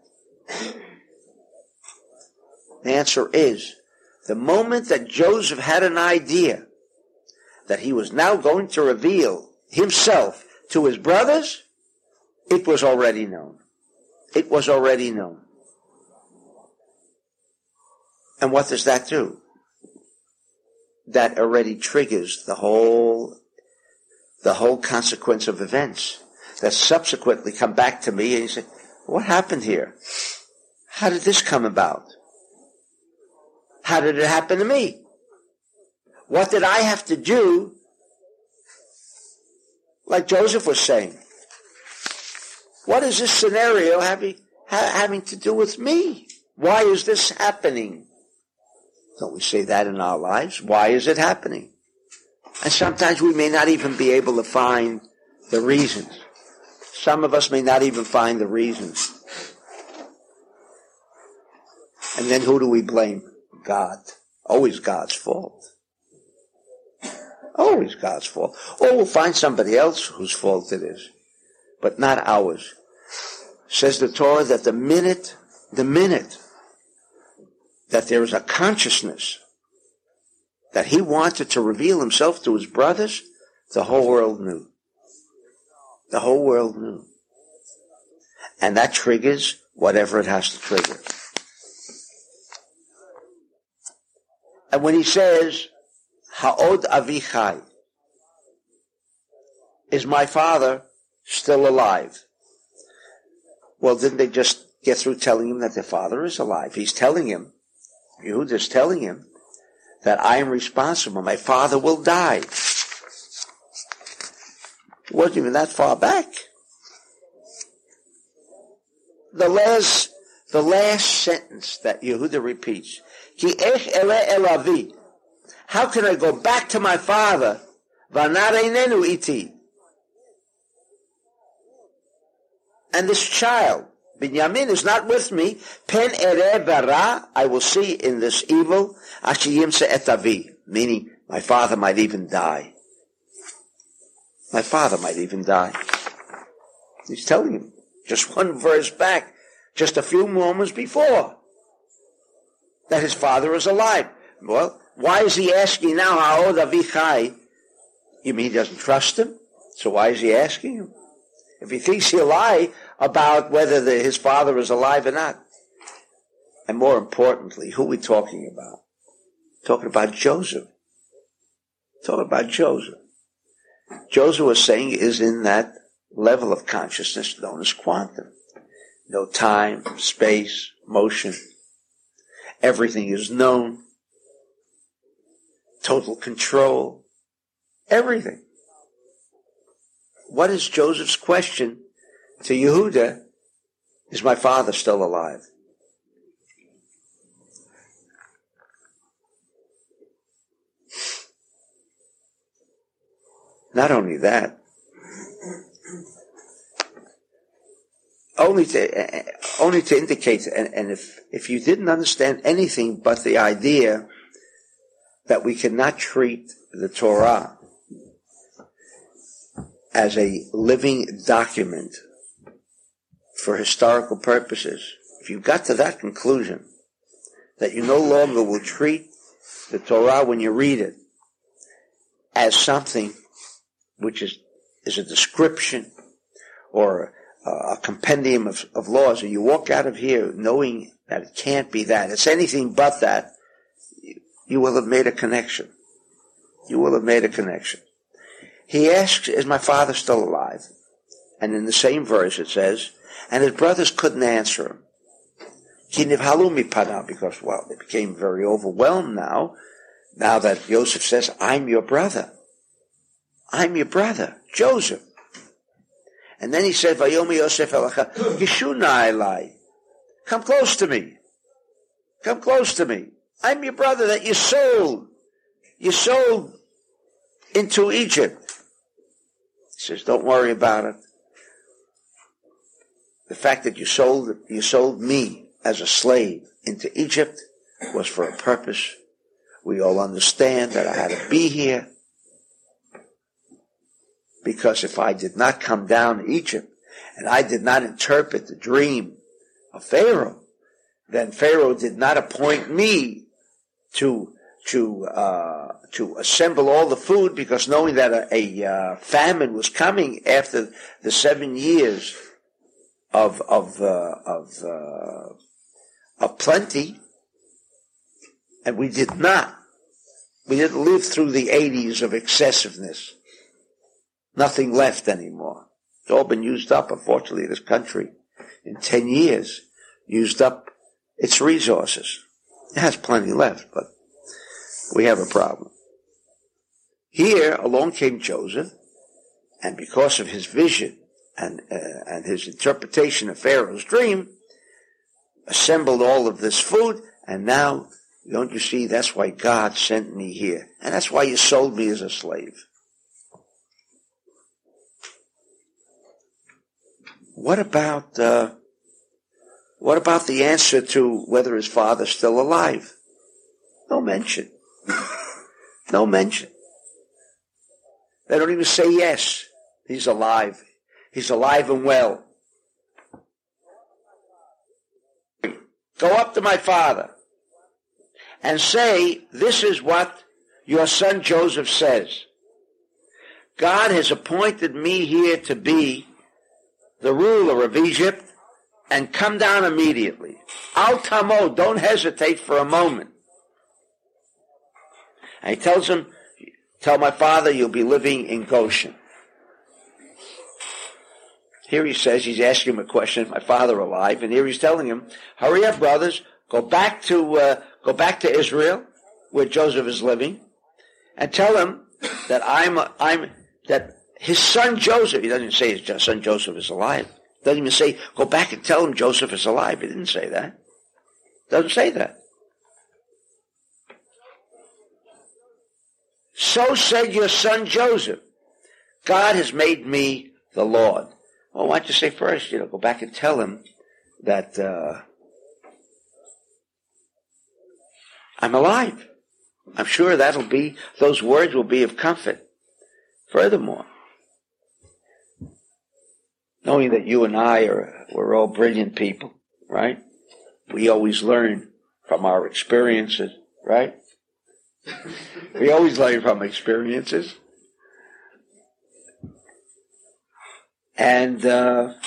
The answer is, the moment that Joseph had an idea that he was now going to reveal himself to his brothers, it was already known. It was already known. And what does that do? That already triggers the whole consequence of events that subsequently come back to me, and you say, what happened here? How did this come about? How did it happen to me? What did I have to do? Like Joseph was saying, what is this scenario having to do with me? Why is this happening? Don't we say that in our lives? Why is it happening? And sometimes we may not even be able to find the reasons. Some of us may not even find the reasons. And then who do we blame? God. Always God's fault. Always God's fault. Or we'll find somebody else whose fault it is, but not ours. Says the Torah that the minute that there is a consciousness that he wanted to reveal himself to his brothers, the whole world knew. The whole world knew. And that triggers whatever it has to trigger. And when he says, Ha'od Avichai, is my father still alive? Well, didn't they just get through telling him that their father is alive? He's telling him, Yehuda's telling him, that I am responsible. My father will die. It wasn't even that far back. The last sentence that Yehuda repeats, Ki ech ele el avi. How can I go back to my father? V'anar einenu iti. And this child, Binyamin, is not with me. Pen ere bara, I will see in this evil, ashiyimse et avi, meaning my father might even die. My father might even die. He's telling him, just one verse back, just a few moments before, that his father is alive. Well, why is he asking now, Ha'od Avichai? You mean he doesn't trust him? So why is he asking him? If he thinks he'll lie about whether his father is alive or not. And more importantly, who are we talking about? Talking about Joseph. Talking about Joseph. Joseph was saying is in that level of consciousness known as quantum. No time, space, motion. Everything is known. Total control. Everything. What is Joseph's question to Yehuda? Is my father still alive? Not only that, only to indicate, and if you didn't understand anything but the idea that we cannot treat the Torah as a living document for historical purposes, if you got to that conclusion, that you no longer will treat the Torah when you read it as something which is is a description or a compendium of laws, and you walk out of here knowing that it can't be that, it's anything but that, you will have made a connection. You will have made a connection. He asks, is my father still alive? And in the same verse it says, and his brothers couldn't answer him. Because, well, they became very overwhelmed now that Joseph says, I'm your brother. I'm your brother, Joseph. And then he said, Vayomi Yosef Elacha, Gishuna Elai. Come close to me. Come close to me. I'm your brother that you sold. You sold into Egypt. He says, don't worry about it. The fact that you sold me as a slave into Egypt was for a purpose. We all understand that I had to be here. Because if I did not come down to Egypt and I did not interpret the dream of Pharaoh, then Pharaoh did not appoint me to assemble all the food, because knowing that a famine was coming after the 7 years of plenty, and we didn't live through the 80s of excessiveness. Nothing left anymore. It's all been used up, unfortunately. This country, in 10 years, used up its resources. It has plenty left, but we have a problem. Here, along came Joseph, and because of his vision and his interpretation of Pharaoh's dream, assembled all of this food, and now, don't you see, that's why God sent me here. And that's why you sold me as a slave. What about the answer to whether his father's still alive? No mention. No mention. They don't even say yes. He's alive. He's alive and well. Go up to my father and say, this is what your son Joseph says. God has appointed me here to be the ruler of Egypt, and come down immediately. Al tamo, don't hesitate for a moment. And he tells him, tell my father you'll be living in Goshen. Here he says, he's asking him a question, is my father alive? And here he's telling him, hurry up, brothers, go back to Israel, where Joseph is living, and tell him that that his son Joseph, he doesn't say his son Joseph is alive. He doesn't even say, go back and tell him Joseph is alive. He didn't say that. Doesn't say that. So said your son Joseph, God has made me the Lord. Well, why don't you say first, go back and tell him that I'm alive. I'm sure those words will be of comfort. Furthermore, knowing that you and we're all brilliant people, right? We always learn from our experiences, right? We always learn from experiences. And don't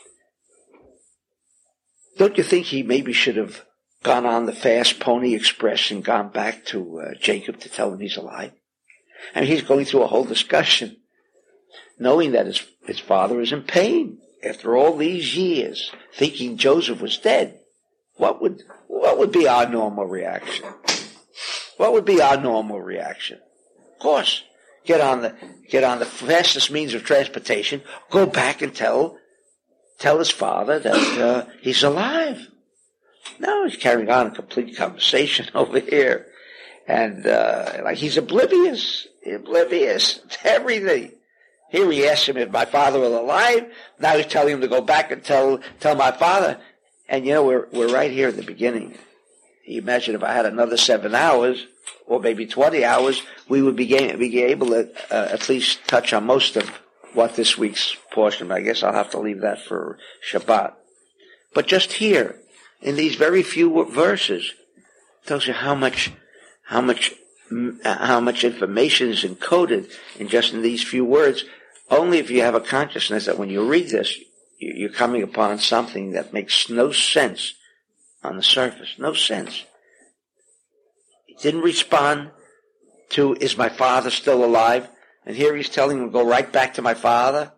you think he maybe should have gone on the Fast Pony Express and gone back to Jacob to tell him he's alive? I mean, he's going through a whole discussion, knowing that his father is in pain after all these years, thinking Joseph was dead. What would be our normal reaction? What would be our normal reaction? Of course, get on the fastest means of transportation, go back and tell his father that he's alive. No, he's carrying on a complete conversation over here, and like he's oblivious to everything. Here he asks him if my father was alive. Now he's telling him to go back and tell my father. And we're right here at the beginning. You imagine if I had another 7 hours, or maybe 20 hours, we would be able to at least touch on most of what this week's portion. I guess I'll have to leave that for Shabbat. But just here, in these very few verses, tells you how much information is encoded in these few words. Only if you have a consciousness that when you read this, you're coming upon something that makes no sense on the surface. No sense. He didn't respond to, is my father still alive? And here he's telling him, go right back to my father.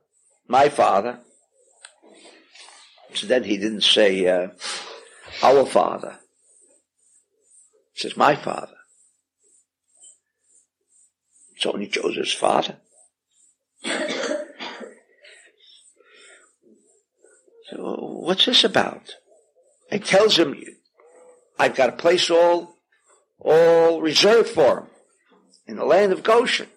So then he didn't say, our father. He says, my father. It's only Joseph's father. So what's this about? He tells him, I've got a place all reserved for him in the land of Goshen.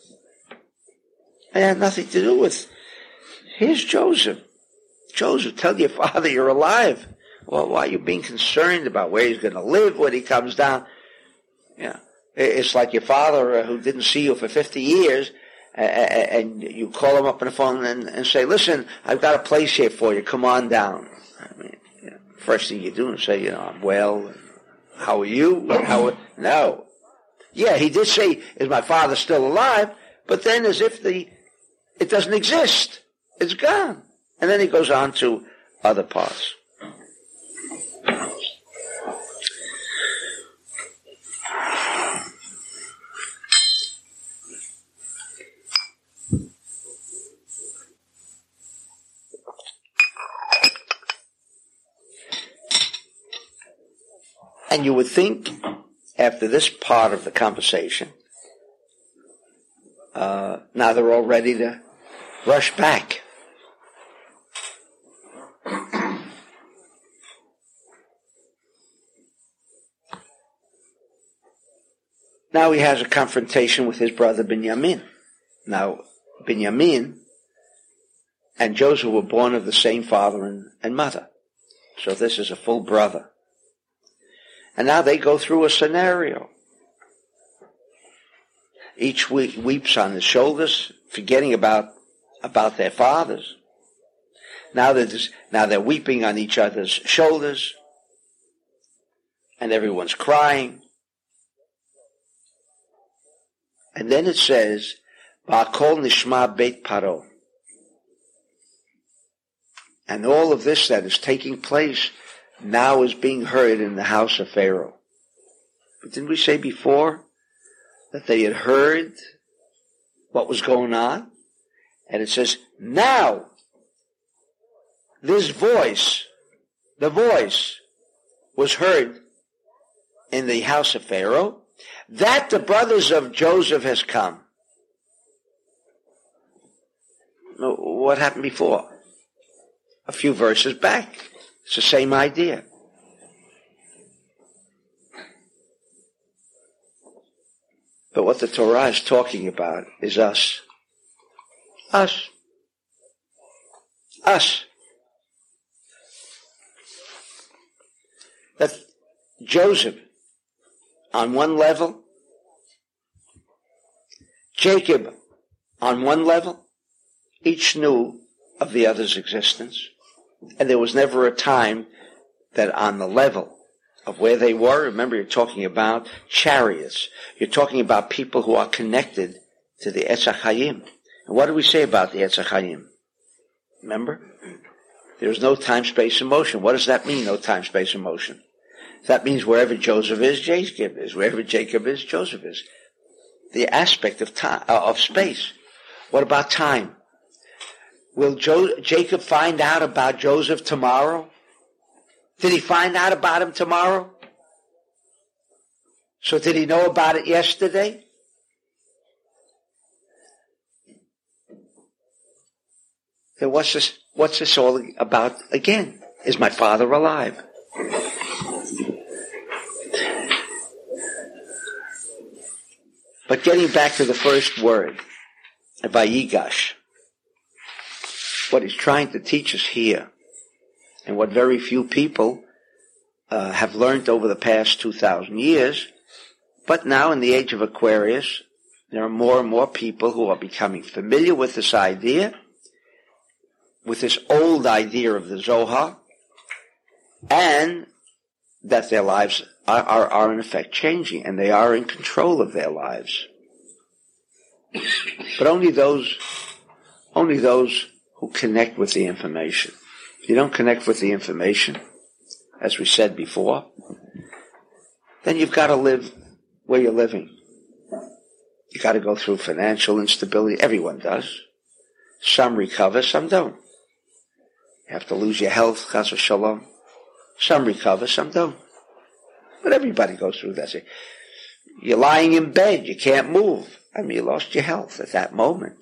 It had nothing to do with, here's Joseph. Joseph, tell your father you're alive. Well, why are you being concerned about where he's going to live when he comes down? Yeah. It's like your father who didn't see you for 50 years, and you call him up on the phone and say, listen, I've got a place here for you. Come on down. I mean, first thing you do is say, I'm well. How are you? No. Yeah, he did say, is my father still alive? But then as if it doesn't exist. It's gone. And then he goes on to other parts. And you would think, after this part of the conversation, now they're all ready to rush back. Now he has a confrontation with his brother Binyamin. Now, Binyamin and Joseph were born of the same father and mother. So this is a full brother. And now they go through a scenario. Each weeps on his shoulders, forgetting about their fathers. Now they're weeping on each other's shoulders, and everyone's crying. And then it says, "Va'akol nishma beit paro." And all of this that is taking place now is being heard in the house of Pharaoh. But didn't we say before that they had heard what was going on? And it says, now, this voice, the voice, was heard in the house of Pharaoh, that the brothers of Joseph has come. What happened before? A few verses back. It's the same idea. But what the Torah is talking about is us. Us. Us. That Joseph, on one level, Jacob, on one level, each knew of the other's existence. And there was never a time that on the level of where they were, remember you're talking about chariots. You're talking about people who are connected to the Etz HaChaim. And what do we say about the Etz HaChaim? Remember? There's no time, space, and motion. What does that mean, no time, space, and motion? That means wherever Joseph is, Jacob is. Wherever Jacob is, Joseph is. The aspect of time, of space. What about time? Will Jacob find out about Joseph tomorrow? Did he find out about him tomorrow? So did he know about it yesterday? Then what's this all about again? Is my father alive? But getting back to the first word, Vayigash, what he's trying to teach us here, and what very few people have learned over the past 2,000 years, but now in the age of Aquarius, there are more and more people who are becoming familiar with this idea, with this old idea of the Zohar, and that their lives are in effect changing, and they are in control of their lives. But only those Only those who connect with the information. If you don't connect with the information, as we said before, then you've got to live where you're living. You got to go through financial instability. Everyone does. Some recover, some don't. You have to lose your health, chas v'shalom. Some recover, some don't. But everybody goes through that. You're lying in bed, you can't move. You lost your health at that moment.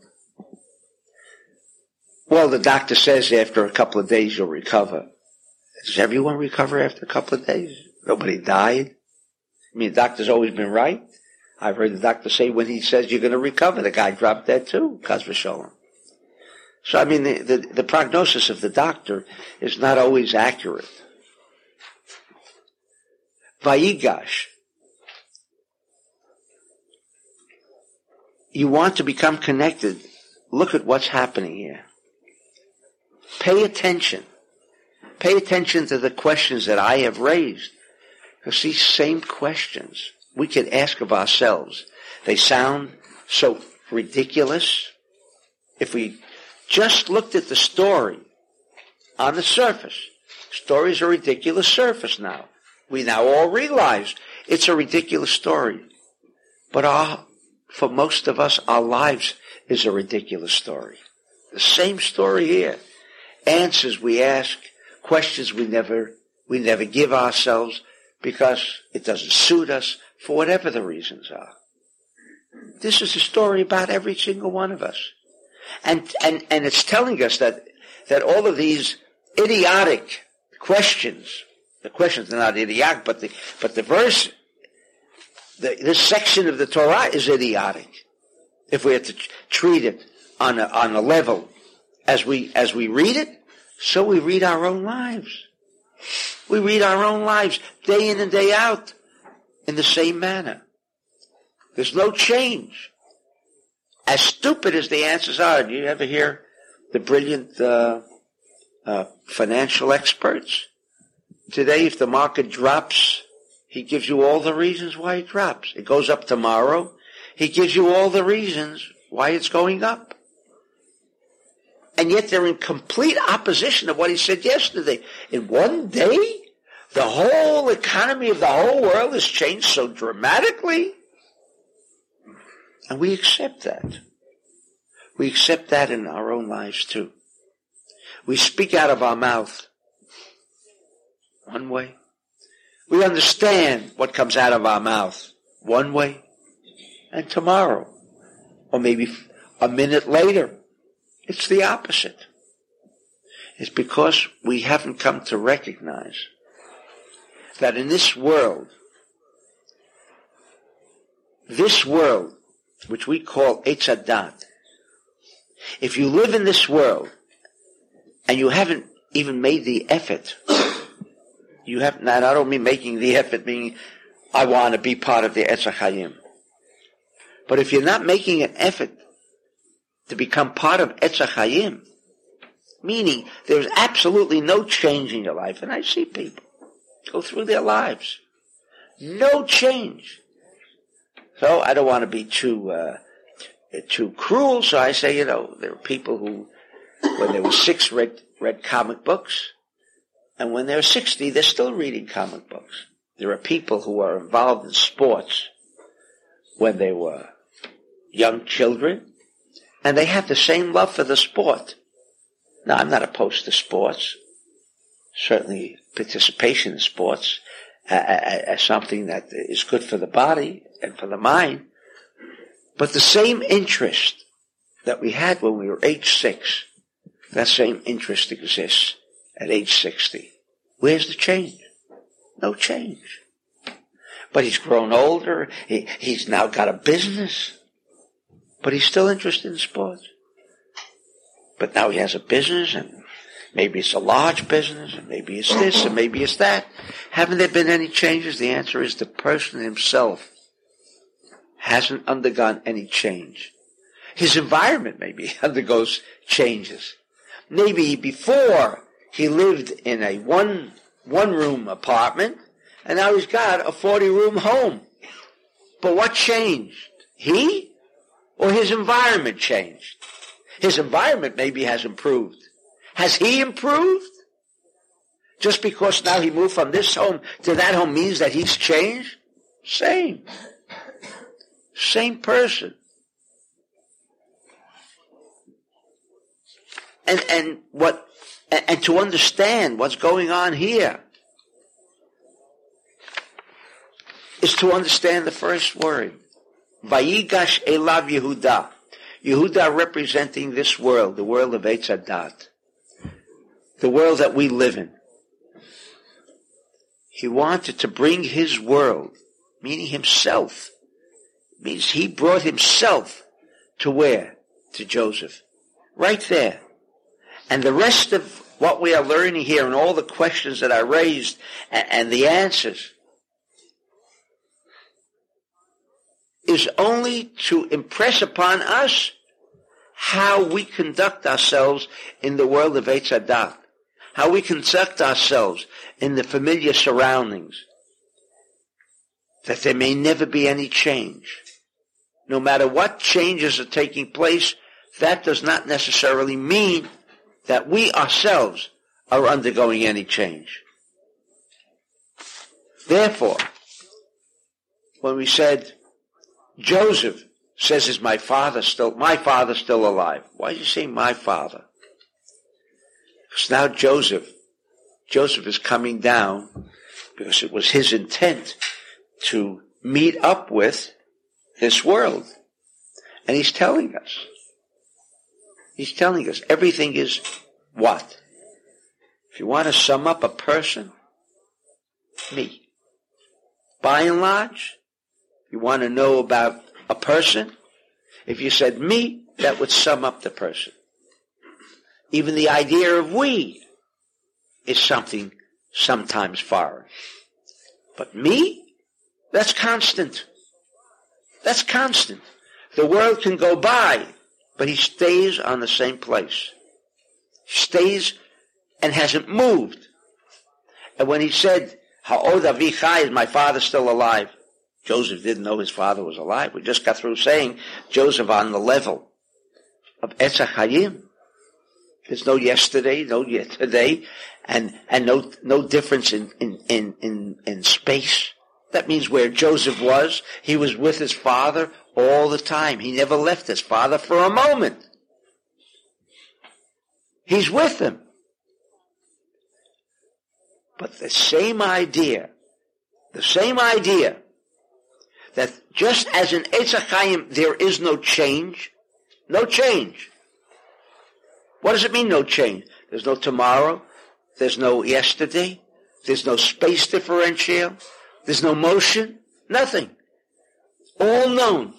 Well, the doctor says after a couple of days you'll recover. Does everyone recover after a couple of days? Nobody died. The doctor's always been right. I've heard the doctor say when he says you're going to recover, the guy dropped dead too, chas v'shalom. So, the prognosis of the doctor is not always accurate. Vayigash. You want to become connected. Look at what's happening here. Pay attention. Pay attention to the questions that I have raised. Because these same questions we can ask of ourselves. They sound so ridiculous. If we just looked at the story on the surface, stories are ridiculous surface now. We now all realize it's a ridiculous story. But for most of us, our lives is a ridiculous story. The same story here. Answers we ask, questions we never give ourselves because it doesn't suit us for whatever the reasons are. This is a story about every single one of us. And it's telling us that all of these idiotic questions, the questions are not idiotic, but the verse, this section of the Torah is idiotic. If we have to treat it on a level as we read it, so we read our own lives. We read our own lives day in and day out in the same manner. There's no change. As stupid as the answers are, do you ever hear the brilliant financial experts? Today, if the market drops, he gives you all the reasons why it drops. It goes up tomorrow, he gives you all the reasons why it's going up. And yet they're in complete opposition of what he said yesterday. In one day, the whole economy of the whole world has changed so dramatically. And we accept that. We accept that in our own lives too. We speak out of our mouth one way. We understand what comes out of our mouth one way. And tomorrow, or maybe a minute later, it's the opposite. It's because we haven't come to recognize that in this world, which we call Eitz Hadat, if you live in this world and you haven't even made the effort, and I don't mean making the effort, meaning I want to be part of the Etz HaChaim. But if you're not making an effort to become part of Etz HaChaim, meaning there's absolutely no change in your life, and I see people go through their lives, no change. So I don't want to be too cruel, so I say, there are people who, when they were 6, read comic books, and when they're 60, they're still reading comic books. There are people who are involved in sports when they were young children, and they have the same love for the sport. Now, I'm not opposed to sports. Certainly participation in sports as something that is good for the body and for the mind. But the same interest that we had when we were age 6, that same interest exists at age 60. Where's the change? No change. But he's grown older. He's now got a business. But he's still interested in sports. But now he has a business, and maybe it's a large business, and maybe it's this, and maybe it's that. Haven't there been any changes? The answer is the person himself hasn't undergone any change. His environment maybe undergoes changes. Maybe before he lived in a one-room apartment, and now he's got a 40-room home. But what changed? He or his environment changed? His environment maybe has improved. Has he improved? Just because now he moved from this home to that home means that he's changed? Same. Same person. And to understand what's going on here is to understand the first word. Vayigash elav Yehuda. Yehuda representing this world, the world of Eitz Hadat, the world that we live in. He wanted to bring his world, meaning himself. It means he brought himself to where? To Joseph. Right there. And the rest of what we are learning here and all the questions that I raised and the answers is only to impress upon us how we conduct ourselves in the world of Eitz Hadat, how we conduct ourselves in the familiar surroundings, that there may never be any change. No matter what changes are taking place, that does not necessarily mean that we ourselves are undergoing any change. Therefore, when we said, Joseph says, is my father still alive? Why do you say my father? Because now Joseph is coming down because it was his intent to meet up with this world. And he's telling us everything is what? If you want to sum up a person, me. By and large, you want to know about a person? If you said me, that would sum up the person. Even the idea of we is something sometimes foreign. But me, that's constant. That's constant. The world can go by, but he stays on the same place. Stays and hasn't moved. And when he said, Ha'od Avichai, is my father still alive? Joseph didn't know his father was alive. We just got through saying Joseph on the level of Etz HaChaim. There's no yesterday, no today, and no difference in space. That means where Joseph was, he was with his father all the time. He never left his father for a moment. He's with him. But the same idea that just as in Eitz HaChaim there is no change. What does it mean, no change? There's no tomorrow. There's no yesterday. There's no space differential. There's no motion. Nothing. All known.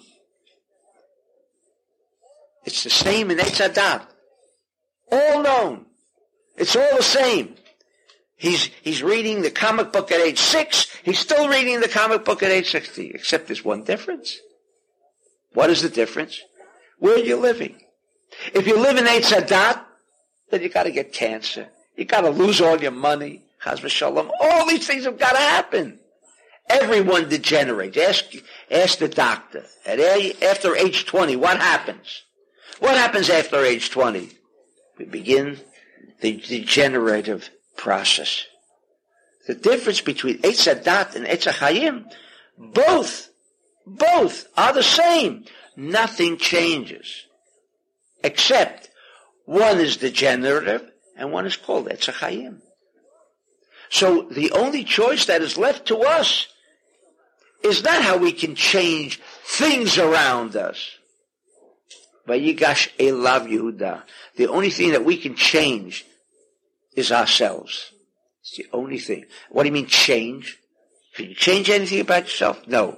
It's the same in Eitz Hadat. All known. It's all the same. He's reading the comic book at age 6. He's still reading the comic book at age 60. Except there's one difference. What is the difference? Where are you living? If you live in Eitz Hadat, then you got to get cancer. You got to lose all your money. Chas v'shalom. All these things have got to happen. Everyone degenerates. Ask the doctor. After age 20, what happens? What happens after age 20? We begin the degenerative process. The difference between Eitz Hadat and Eitz HaChaim, both are the same. Nothing changes. Except one is degenerative and one is called Eitz HaChaim. So the only choice that is left to us is not how we can change things around us. Vayigash elav Yehuda. The only thing that we can change is ourselves. It's the only thing. What do you mean change? Can you change anything about yourself? No.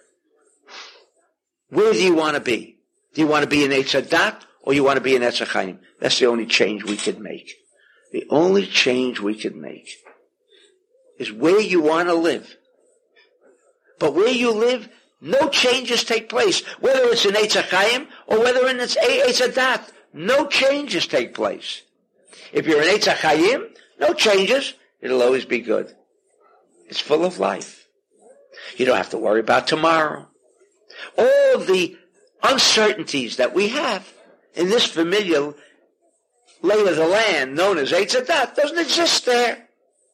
Where do you want to be? Do you want to be in Eitz Hadat or you want to be in Eitz HaChaim? That's the only change we could make. The only change we could make is where you want to live. But where you live, no changes take place. Whether it's in Eitz HaChaim or whether it's Eitz Hadat, no changes take place. If you're in Eitz HaChaim, no changes. It'll always be good. It's full of life. You don't have to worry about tomorrow. All the uncertainties that we have, in this familiar lay of the land known as Eitz Hadat doesn't exist there.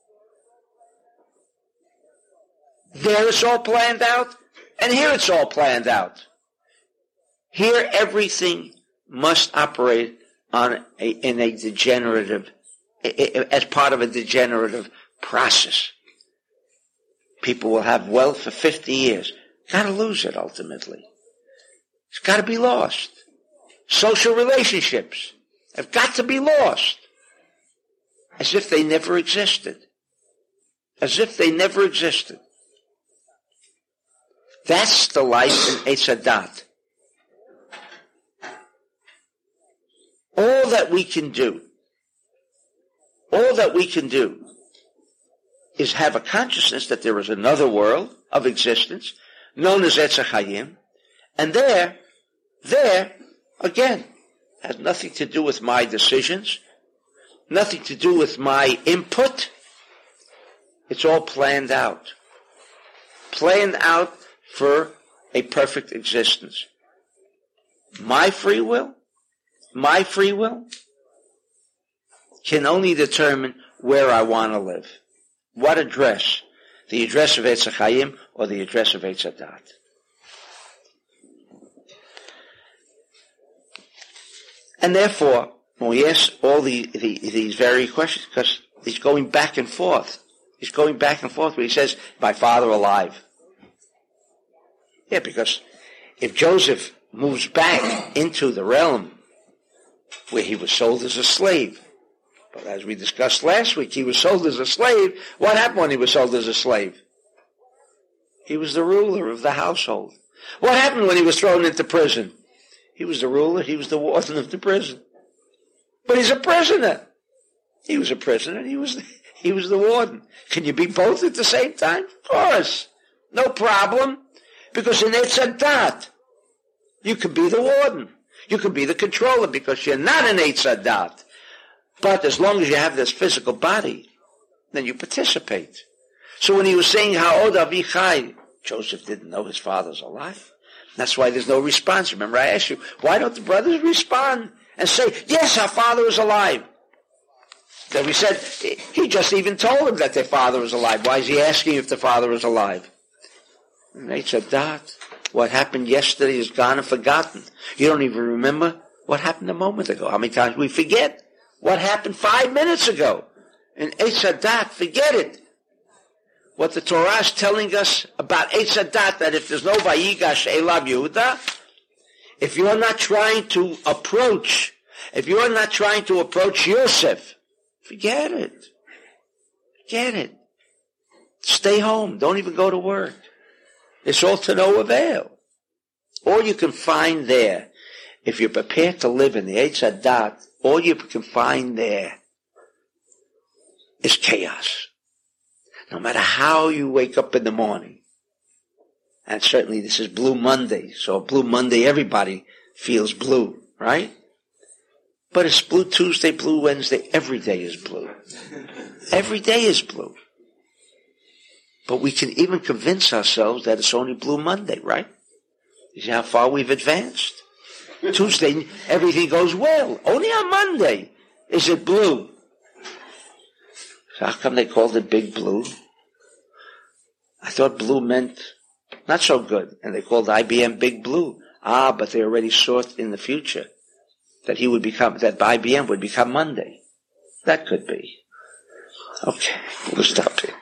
There it's all planned out, and here it's all planned out. Here everything must operate in a degenerative, as part of a degenerative process. People will have wealth for 50 years. Got to lose it ultimately. It's got to be lost. Social relationships have got to be lost. As if they never existed. As if they never existed. That's the life in Eitz Hadat. All that we can do is have a consciousness that there is another world of existence known as Etz HaChaim, and there, again, has nothing to do with my decisions, nothing to do with my input. It's all planned out. Planned out for a perfect existence. My free will can only determine where I want to live. What address? The address of Eitz HaChaim or the address of Eitz Hadat? And therefore, when we ask all these very questions, because he's going back and forth. He's going back and forth where he says, my father alive. Yeah, because if Joseph moves back into the realm where he was sold as a slave, but as we discussed last week, he was sold as a slave. What happened when he was sold as a slave? He was the ruler of the household. What happened when he was thrown into prison? He was the ruler, he was the warden of the prison. But he's a prisoner. He was a prisoner, he was the warden. Can you be both at the same time? Of course. No problem. Because in Eitz Hadat, you can be the warden. You can be the controller because you're not an Eitz Hadat. But as long as you have this physical body, then you participate. So when he was saying, Ha'od Avichai, Joseph didn't know his father's alive. That's why there's no response. Remember I asked you, why don't the brothers respond and say, yes, our father is alive? Then we said, he just even told them that their father is alive. Why is he asking if the father is alive? And Eitz Hadat, what happened yesterday is gone and forgotten. You don't even remember what happened a moment ago. How many times we forget what happened 5 minutes ago? In Eitz Hadat, forget it. What the Torah is telling us about Eitz Hadat, that if there's no Vayigash Elav Yehuda, if you're not trying to approach Yosef, forget it. Forget it. Stay home. Don't even go to work. It's all to no avail. All you can find there, if you're prepared to live in the Eitz Hadat, all you can find there is chaos. No matter how you wake up in the morning. And certainly this is Blue Monday. So Blue Monday, everybody feels blue, right? But it's Blue Tuesday, Blue Wednesday. Every day is blue. Every day is blue. But we can even convince ourselves that it's only Blue Monday, right? You see how far we've advanced? Tuesday, everything goes well. Only on Monday is it blue. So how come they called it Big Blue? I thought blue meant not so good, and they called IBM Big Blue. But they already saw it in the future that that IBM would become Monday. That could be. Okay, we'll stop here.